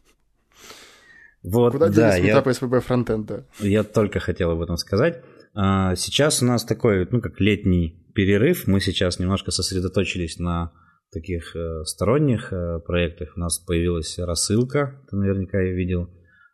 Вот, Куда да, делись метапы эс пи би фронтенда? Я только хотел об этом сказать. Сейчас у нас такой, ну, как летний перерыв. Мы сейчас немножко сосредоточились на таких сторонних проектах. У нас появилась рассылка, ты наверняка ее видел.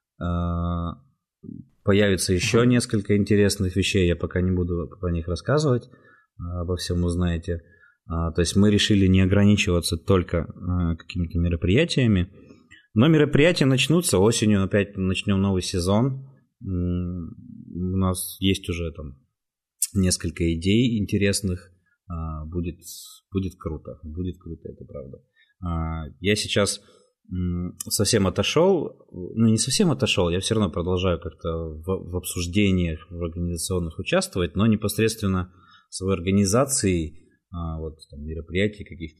Появится еще несколько интересных вещей, я пока не буду про них рассказывать, обо всем узнаете. То есть мы решили не ограничиваться только какими-то мероприятиями, но мероприятия начнутся осенью, опять начнем новый сезон. У нас есть уже там несколько идей интересных, будет, будет круто, будет круто, это правда. Я сейчас... совсем отошел, ну не совсем отошел, я все равно продолжаю как-то в, в обсуждениях, в организационных участвовать, но непосредственно своей организацией, а, вот там, мероприятий каких-то, вот,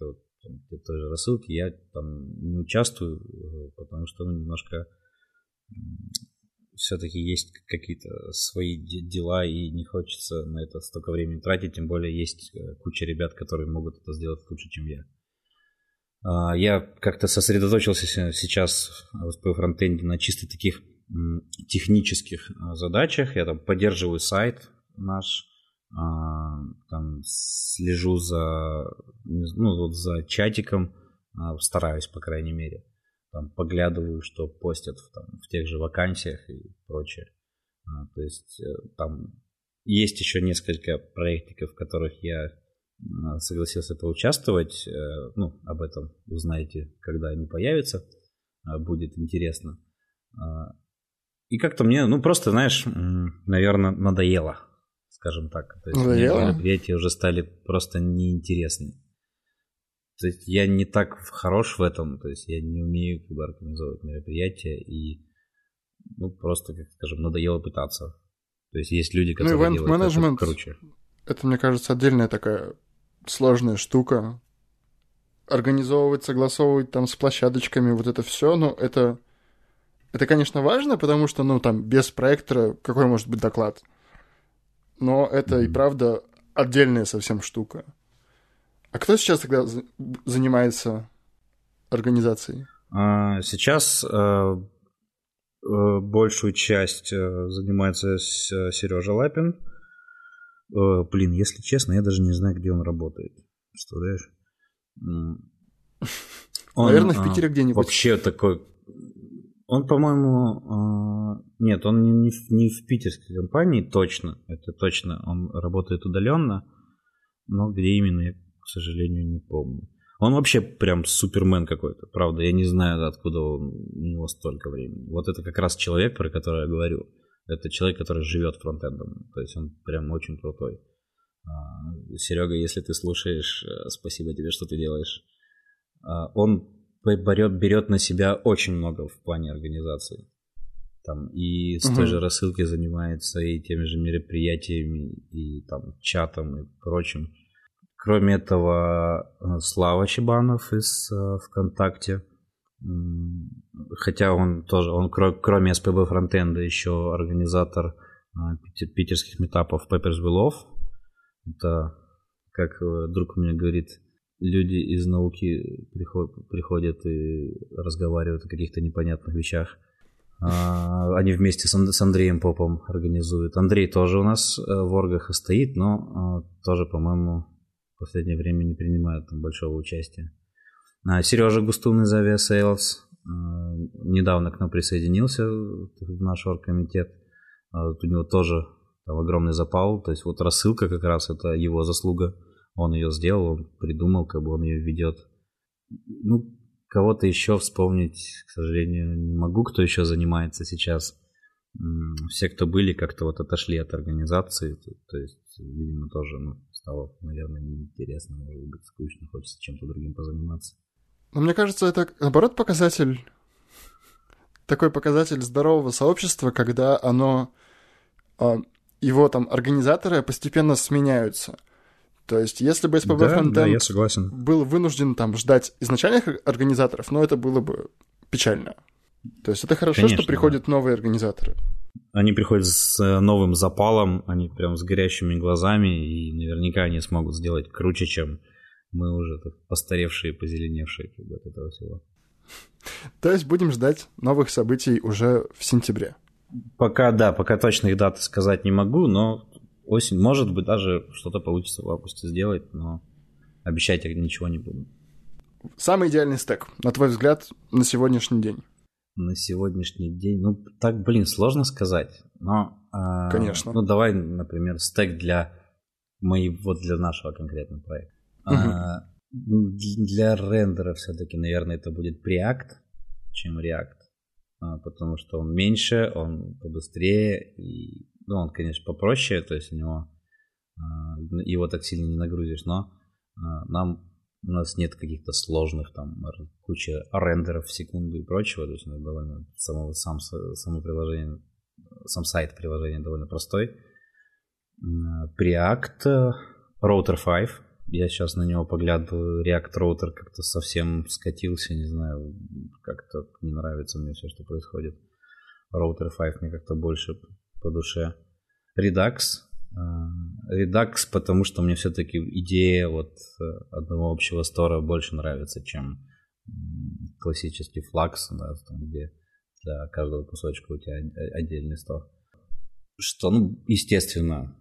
там, в той же рассылке, я там не участвую, потому что, ну, немножко все-таки есть какие-то свои дела, и не хочется на это столько времени тратить, тем более есть куча ребят, которые могут это сделать лучше, чем я. Я как-то сосредоточился сейчас в эс пи фронтенде на чисто таких технических задачах. Я там поддерживаю сайт наш, там слежу за, ну, вот за чатиком, стараюсь, по крайней мере. Там поглядываю, что постят в, там, в тех же вакансиях и прочее. То есть там есть еще несколько проектиков, в которых я согласился поучаствовать. Ну, об этом узнаете, когда они появятся. Будет интересно. И как-то мне, ну, просто, знаешь, наверное, надоело, скажем так. То есть надоело? Мероприятия уже стали просто неинтересны. То есть я не так хорош в этом, то есть я не умею туда организовывать мероприятия, и, ну, просто, как скажем, надоело пытаться. То есть есть люди, которые ну, делают это круче. Это, мне кажется, отдельная такая сложная штука. Организовывать, согласовывать там с площадочками, вот это все, ну, это, это, конечно, важно, потому что, ну, там, без проектора какой может быть доклад? Но это mm-hmm. и правда отдельная совсем штука. А кто сейчас тогда занимается организацией? Сейчас большую часть занимается Сережа Лапин. Блин, если честно, я даже не знаю, где он работает. Представляешь? Он, наверное, в Питере где-нибудь. Вообще такой... Он, по-моему... Нет, он не в, не в питерской компании, точно. Это точно. Он работает удаленно. Но где именно, я, к сожалению, не помню. Он вообще прям супермен какой-то. Правда, я не знаю, откуда он, у него столько времени. Вот это как раз человек, про который я говорю. Это человек, который живет фронтендом. То есть он прям очень крутой. Серега, если ты слушаешь, спасибо тебе, что ты делаешь. Он берет, берет на себя очень много в плане организации. Там и с угу. той же рассылки занимается, и теми же мероприятиями, и там чатом, и прочим. Кроме этого, Слава Чебанов из ВКонтакте. Хотя он тоже, он кроме эс пи би фронтенда еще организатор питерских метапов Peppers Will Love. Это, как друг у меня говорит, люди из науки приходят, приходят и разговаривают о каких-то непонятных вещах. Они вместе с Андреем Попом организуют. Андрей тоже у нас в оргах и стоит, но тоже, по-моему, в последнее время не принимает там большого участия. Сережа Густун из Aviasales недавно к нам присоединился в наш оргкомитет. У него тоже там огромный запал. То есть вот рассылка как раз это его заслуга. Он ее сделал, он придумал, как бы он ее ведет. Ну, кого-то еще вспомнить, к сожалению, не могу, кто еще занимается сейчас. Все, кто были, как-то вот отошли от организации. То есть, видимо, тоже ну, стало, наверное, неинтересно, может быть, скучно, хочется чем-то другим позаниматься. Но мне кажется, это, наоборот, показатель, такой показатель здорового сообщества, когда оно, его там организаторы постепенно сменяются. То есть, если бы эс пи би да, Frontend да, я согласен. был вынужден там ждать изначальных организаторов, но это было бы печально. То есть, это хорошо, Конечно, что приходят да. новые организаторы. Они приходят с новым запалом, они прям с горящими глазами, и наверняка они смогут сделать круче, чем мы уже так постаревшие, позеленевшие как бы, от этого всего. То есть, будем ждать новых событий уже в сентябре? Пока, да, пока точных дат сказать не могу, но осень, может быть, даже что-то получится в августе сделать, но обещать я ничего не буду. Самый идеальный стек, на твой взгляд, на сегодняшний день? На сегодняшний день, ну, так, блин, сложно сказать, но... Э, Конечно. Ну, давай, например, стек для моего, для нашего конкретного проекта. Угу. Э, для рендера все-таки, наверное, это будет Preact, чем React, э, потому что он меньше, он побыстрее, и, ну, он, конечно, попроще, то есть у него э, его так сильно не нагрузишь, но э, нам... У нас нет каких-то сложных там куча рендеров в секунду и прочего. То есть ну, довольно само, сам, само приложение, сам сайт приложения довольно простой. Preact, Router пять. я сейчас на него поглядываю, React Router как-то совсем скатился, не знаю, как-то не нравится мне все, что происходит. Router пять мне как-то больше по душе. Redux. Redux, потому что мне все-таки идея вот одного общего стора больше нравится, чем классический Flux, да, там, где для каждого кусочка у тебя отдельный стор. Что, ну, естественно,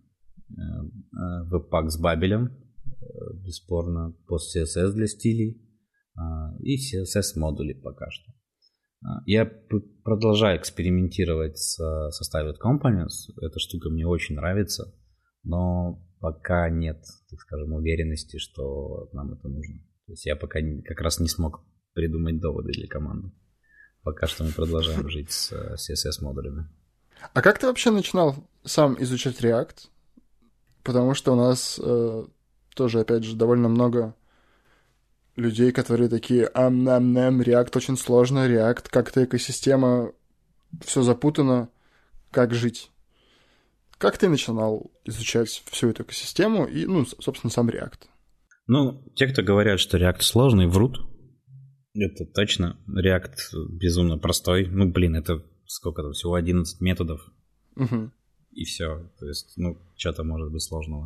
Webpack с бабелем, бесспорно, пост си эс эс для стилей и си эс эс-модули пока что. Я продолжаю экспериментировать с, со Styled Components. Эта штука мне очень нравится, но пока нет, так скажем, уверенности, что нам это нужно. То есть я пока как раз не смог придумать доводы для команды. Пока что мы продолжаем жить с си эс эс-модулями. А как ты вообще начинал сам изучать React? Потому что у нас э, тоже, опять же, довольно много людей, которые такие ам-нам-нам, React очень сложно, React как-то экосистема, все запутано, как жить? Как ты начинал изучать всю эту экосистему и, ну, собственно, сам React? Ну, те, кто говорят, что React сложный, врут. Это точно. React безумно простой. Ну, блин, это сколько там, всего одиннадцать методов. Угу. И все. То есть, ну, что-то может быть сложного.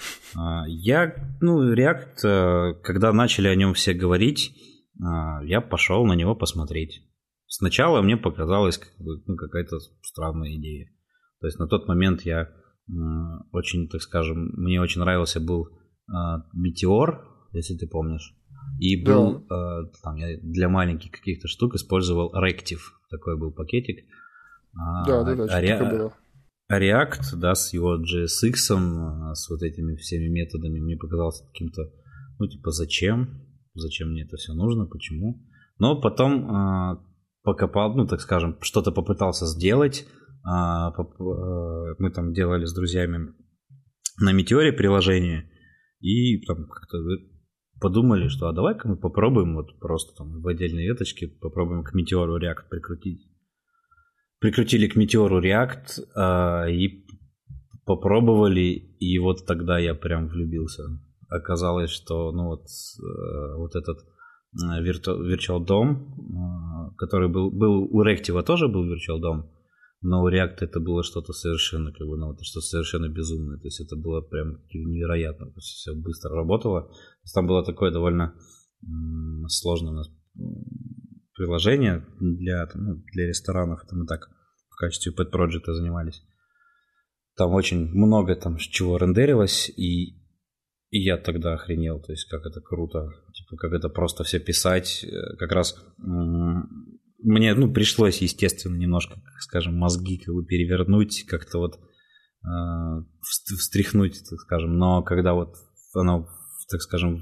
Я, ну, React, когда начали о нем все говорить, я пошел на него посмотреть. Сначала мне показалась как бы, ну, какая-то странная идея. То есть на тот момент я очень, так скажем, мне очень нравился был Meteor, если ты помнишь. И был, да. Там, я для маленьких каких-то штук использовал Rective. Такой был пакетик. Да, да, да, а, что Ре... такое было. А React, да, с его джей эс икс, с вот этими всеми методами, мне показался каким-то, ну, типа, зачем? Зачем мне это все нужно? Почему? Но потом а, покопал, ну, так скажем, что-то попытался сделать. А, поп... Мы там делали с друзьями на Meteor приложение. И там как-то подумали, что а давай-ка мы попробуем вот просто там в отдельной веточке попробуем к Meteor React прикрутить. Прикрутили к Meteor React э, и попробовали, и вот тогда я прям влюбился. Оказалось, что ну вот, э, вот этот э, Virtu- Virtual дом, э, который был, был у Reactive тоже был Virtual дом, но у React это было что-то совершенно, как бы, ну, это что-то совершенно безумное. То есть это было прям невероятно. То есть все быстро работало. То есть там было такое довольно м- сложное у нас приложение для, ну, для ресторанов. Это мы так в качестве pet project занимались. Там очень много там чего рендерилось, и, и я тогда охренел. То есть как это круто. Типа как это просто все писать. Как раз м- мне, ну, пришлось, естественно, немножко, скажем, мозги как бы перевернуть, как-то вот э, встряхнуть, так скажем. Но когда вот оно, так скажем,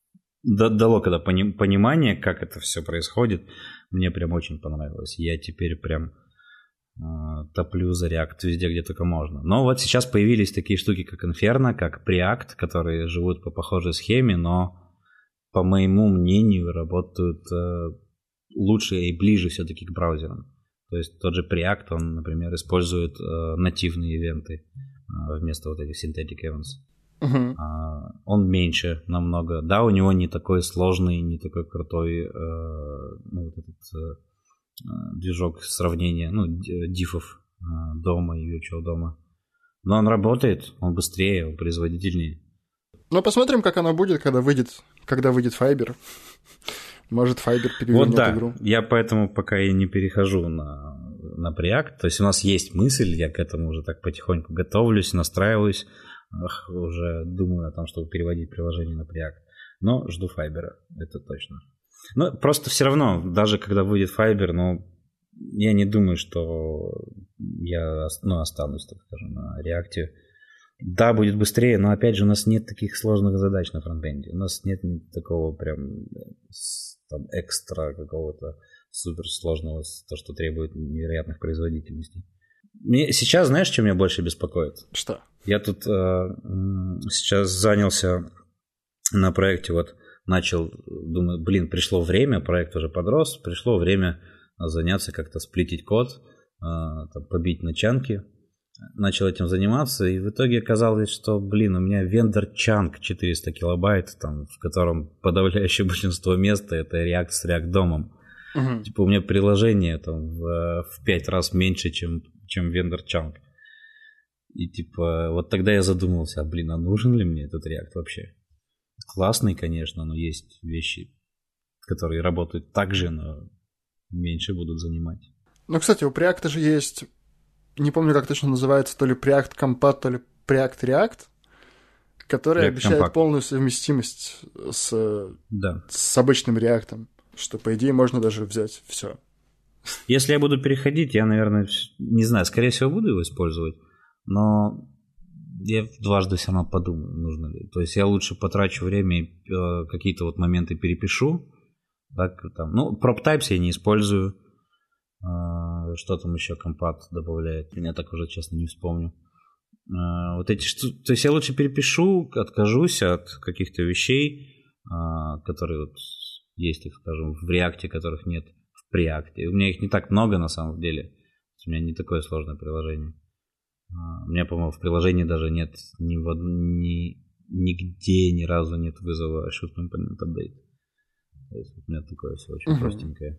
дало когда пони- понимание, как это все происходит, мне прям очень понравилось. Я теперь прям э, топлю за React везде, где только можно. Но вот сейчас появились такие штуки, как Inferno, как Preact, которые живут по похожей схеме, но, по моему мнению, работают э, лучше и ближе все-таки к браузерам. То есть тот же Preact, он, например, использует э, нативные ивенты э, вместо вот этих synthetic events. Uh-huh. Uh, он меньше намного. Да, у него не такой сложный, не такой крутой э, ну, вот этот э, движок сравнения, ну, дифов э, дома и virtual дома. Но он работает, он быстрее, он производительнее. Ну, посмотрим, как оно будет, когда выйдет, когда выйдет Fiber. Может, Fiber перевернет вот да, игру. Я поэтому пока и не перехожу на, на Preact. То есть у нас есть мысль, я к этому уже так потихоньку готовлюсь, настраиваюсь. Ах, уже думаю о том, чтобы переводить приложение на Preact. Но жду Fiber, это точно. Но просто все равно, даже когда выйдет Fiber, ну, я не думаю, что я ну, останусь, так скажем, на React. Да, будет быстрее, но опять же у нас нет таких сложных задач на фронтенде. У нас нет такого прям там экстра какого-то суперсложного, то, что требует невероятных производительностей. Мне сейчас, знаешь, что меня больше беспокоит? Что? Я тут э, сейчас занялся на проекте, вот начал, думаю, блин, пришло время, проект уже подрос, пришло время заняться как-то сплитить код, э, там, побить на чанки. начал этим заниматься, и в итоге оказалось, что, блин, у меня вендор чанк четыреста килобайт, там, в котором подавляющее большинство места это React с React домом. Uh-huh. Типа у меня приложение там в, в пять раз меньше, чем, чем вендор чанк. И типа вот тогда я задумался, а блин, а нужен ли мне этот React вообще? Классный, конечно, но есть вещи, которые работают так же, но меньше будут занимать. Ну, кстати, у Preact же есть, не помню, как точно называется, то ли Preact Compat, то ли Preact React, который React обещает Compact. Полную совместимость с, да. с обычным React, что, по идее, можно даже взять все. Если я буду переходить, я, наверное, не знаю, скорее всего, буду его использовать, но я дважды все равно подумаю, нужно ли. То есть я лучше потрачу время и какие-то вот моменты перепишу. Так, там, ну, prop types я не использую. Что там еще Compat добавляет? Я так уже, честно, не вспомню. Вот эти что... То есть я лучше перепишу, откажусь от каких-то вещей, которые вот есть, так скажем, в React, которых нет в Preact. У меня их не так много на самом деле. У меня не такое сложное приложение. У меня, по-моему, в приложении даже нет ни в од... ни... нигде ни разу нет вызова shoot component update. То есть у меня такое все очень uh-huh. простенькое.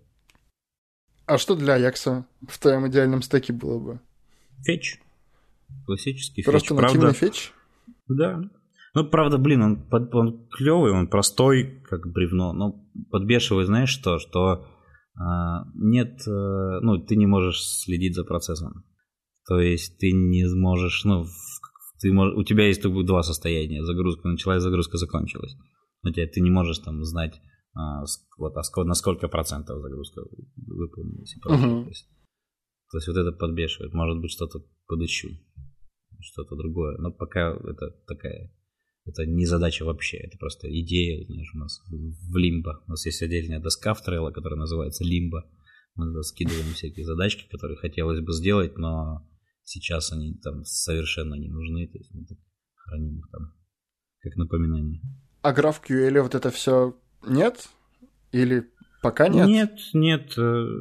А что для Аякса в твоем идеальном стеке было бы? Фетч. Классический Просто фетч. Просто нативный фетч? Да. Ну, правда, блин, он, он клевый, он простой, как бревно. Но подбешивает, знаешь что? Что а, нет, а, ну, ты не можешь следить за процессом. То есть ты не можешь, ну, ты можешь, у тебя есть только два состояния. Загрузка началась, загрузка закончилась. Но тебя, ты не можешь там знать, а, вот, а на сколько процентов загрузка выполнилась. И uh-huh. то, есть, то есть вот это подбешивает. Может быть, что-то подыщу, что-то другое. Но пока это такая, это не задача вообще. Это просто идея, знаешь, у нас в Limbo. У нас есть отдельная доска в Trello, которая называется Limbo. Мы туда скидываем всякие задачки, которые хотелось бы сделать, но сейчас они там совершенно не нужны, то есть мы так храним их там как напоминание. А GraphQL вот это все нет? Или пока нет? Нет, нет.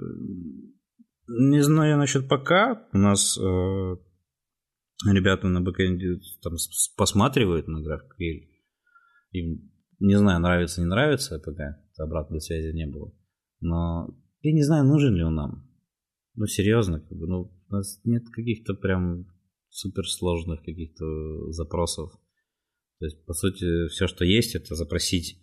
Не знаю насчет пока. У нас э, ребята на бэкэнде там посматривают на GraphQL. Им, не знаю, нравится, не нравится, пока обратной связи не было. Но я не знаю, нужен ли он нам. Ну, серьезно, как бы, ну, у нас нет каких-то прям суперсложных каких-то запросов. То есть, по сути, все, что есть, это запросить.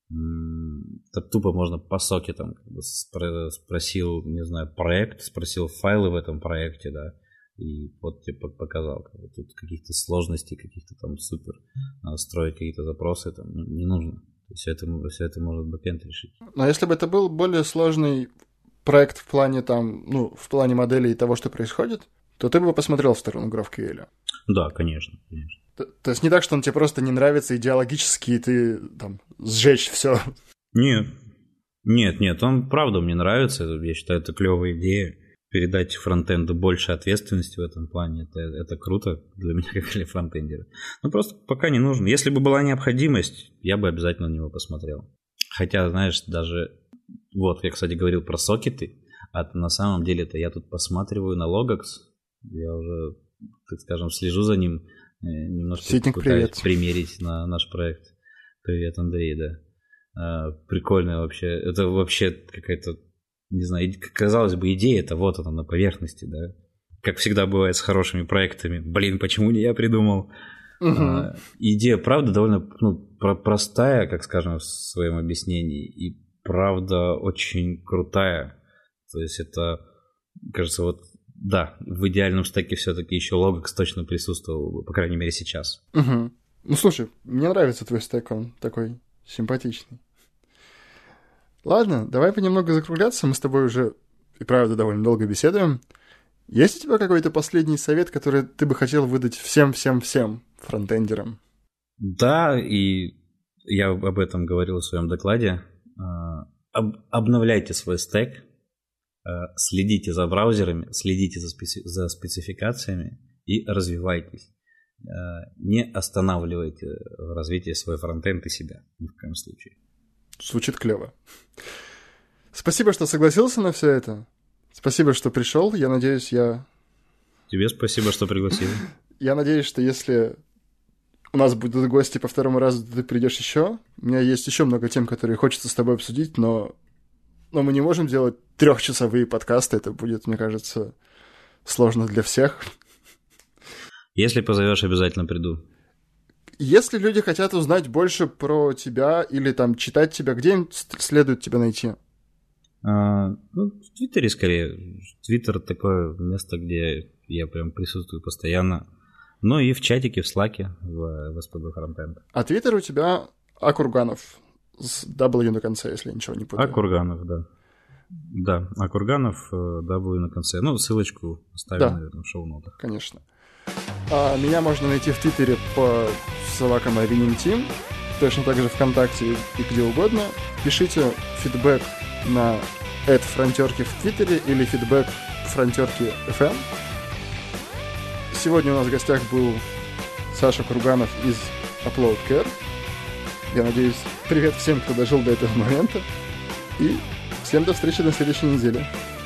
Так тупо можно по сокетам. Как бы спросил, не знаю, проект, спросил файлы в этом проекте, да, и вот тебе показал. Как бы, тут каких-то сложностей, каких-то там супер строить какие-то запросы там не нужно. Все это, все это может бэкэнд решить. Но если бы это был более сложный проект в плане там, ну, в плане модели и того, что происходит, то ты бы посмотрел в сторону GraphQL. Да, конечно, конечно. То, то есть не так, что он тебе просто не нравится идеологически, и ты там сжечь все. Нет, нет, нет, он правда мне нравится. Я считаю, это клевая идея. Передать фронтенду больше ответственности в этом плане, это, это круто для меня, как для фронтендера. Но просто пока не нужно. Если бы была необходимость, я бы обязательно на него посмотрел. Хотя, знаешь, даже... Вот, я, кстати, говорил про сокеты, а на самом деле-то я тут посматриваю на Logax. Я уже, так скажем, слежу за ним. Немножко Ситник, пытаюсь привет. примерить на наш проект. Привет, Андрей, да. А, прикольно вообще. Это вообще какая-то, не знаю, казалось бы, идея-то вот она на поверхности, да. Как всегда бывает с хорошими проектами. Блин, почему не я придумал? Угу. А, идея, правда, довольно ну, простая, как скажем, в своем объяснении. И правда очень крутая. То есть это, кажется, вот да, в идеальном стеке все-таки еще Logax точно присутствовал бы, по крайней мере, сейчас. Угу. Ну, слушай, мне нравится твой стек, он такой симпатичный. Ладно, давай понемногу закругляться, мы с тобой уже и правда довольно долго беседуем. Есть у тебя какой-то последний совет, который ты бы хотел выдать всем-всем-всем фронтендерам? Да, и я об этом говорил в своем докладе. Об, обновляйте свой стек, следите за браузерами, следите за, специ, за спецификациями и развивайтесь. Не останавливайте в развитии свой фронтенд и себя ни в коем случае. Звучит клево. Спасибо, что согласился на все это. Спасибо, что пришел. Я надеюсь, я Тебе спасибо, что пригласил. Я надеюсь, что если у нас будут гости по второму разу, ты придешь еще. У меня есть еще много тем, которые хочется с тобой обсудить, но, но мы не можем делать трехчасовые подкасты. Это будет, мне кажется, сложно для всех. Если позовешь, обязательно приду. Если люди хотят узнать больше про тебя или там читать тебя, где им следует тебя найти? А, ну, в Твиттере скорее. Твиттер такое место, где я прям присутствую постоянно. Ну и в чатике, в Слаке, в, в эс пи би Frontend. А Твиттер у тебя Акурганов с W на конце, если я ничего не путаю. Акурганов, да. Да, Акурганов, W на конце. Ну, ссылочку оставим, да, наверное, в шоу-нотах. Конечно. А меня можно найти в Твиттере по собакам Авиним Тим, точно так же ВКонтакте и где угодно. Пишите фидбэк на эт фронтерки в Твиттере или фидбэк фронтерки эф эм. Сегодня у нас в гостях был Саша Курганов из UploadCare. Я надеюсь, привет всем, кто дожил до этого момента. И всем до встречи на следующей неделе.